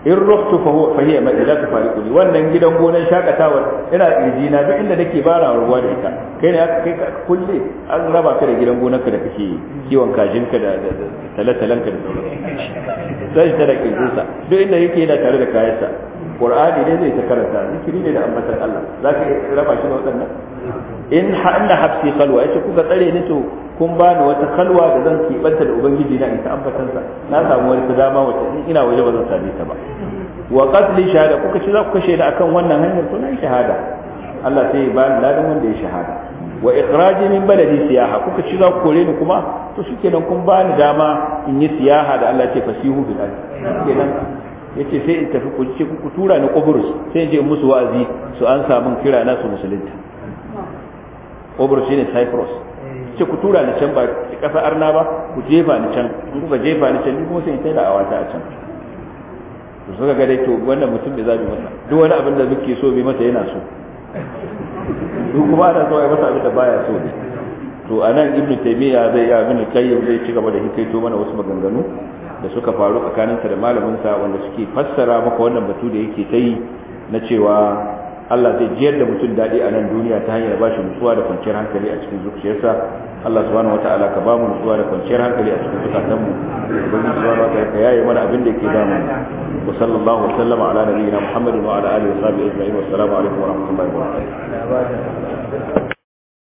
in ruhtu fa hiya ma la tufariquni wannan gidan gonan shakatawar ina kirjina duk inda nake bara ruwa da ita kai ne kai kulle an raba ka da gidan gonarka da kake kiwon kajinka da talatalanka da sauransu sai ta da kirjinsa duk inda yake yana tare da kayansa qur'ani ne zai ta karanta zikiri ne da ambatan Allah zaka raba shi da wadannan in inna habsi khalwa yace kuka tsare ni to kun bani wata khalwa da zan kibanta da ubangiji na ita ambatan sa na samu wani dama wacce ina waje ba zan same ta ba wa qatli shahada kuka ci za ku kashe ni akan wannan hanyar to na shahada Allah sai ya bani ladan wanda ya shahada wa ikhraji min baladi siyaha kuka ci za ku kore ni kuma to shikenan kun bani dama in yi siyaha da Allah ce fasihu bil ard kenan yace sai in tafi ku tura ni Qobrus sai in je musu wa'azi su an samu kira na su musulunta Qobrus shine Cyprus ce ku tura ni can ba kasa arna ba ku jefa ni can in kuka jefa ni can ni kuma sai in tada awata a can to suka ga dai to wannan mutum da zabi masa duk wani abin da muke so bi masa yana so duk kuma ana so ai masa abin da baya so to anan Ibn Taymiyyah zai ya Ibn Qayyim zai ci gaba da hikaito mana wasu maganganu da suka faru tsakaninsa da malaminsa wanda suke fassara maka wannan batu da yake ta yi na cewa Allah zai jiyar da mutum daɗi a nan duniya ta hanyar ba shi nutsuwa da kwanciyar hankali a cikin zuciyarsa Allah subhanahu wata'ala ka ba mu nutsuwa da kwanciyar hankali a cikin zukatanmu ubangiji subhanahu wata'ala ka yaye mana abin da yake damu wa sallallahu wa sallama ala nabiyyina Muhammadin wa ala alihi wa sahbihi ajma'in wa assalamu alaikum wa rahmatullahi wa barakatuh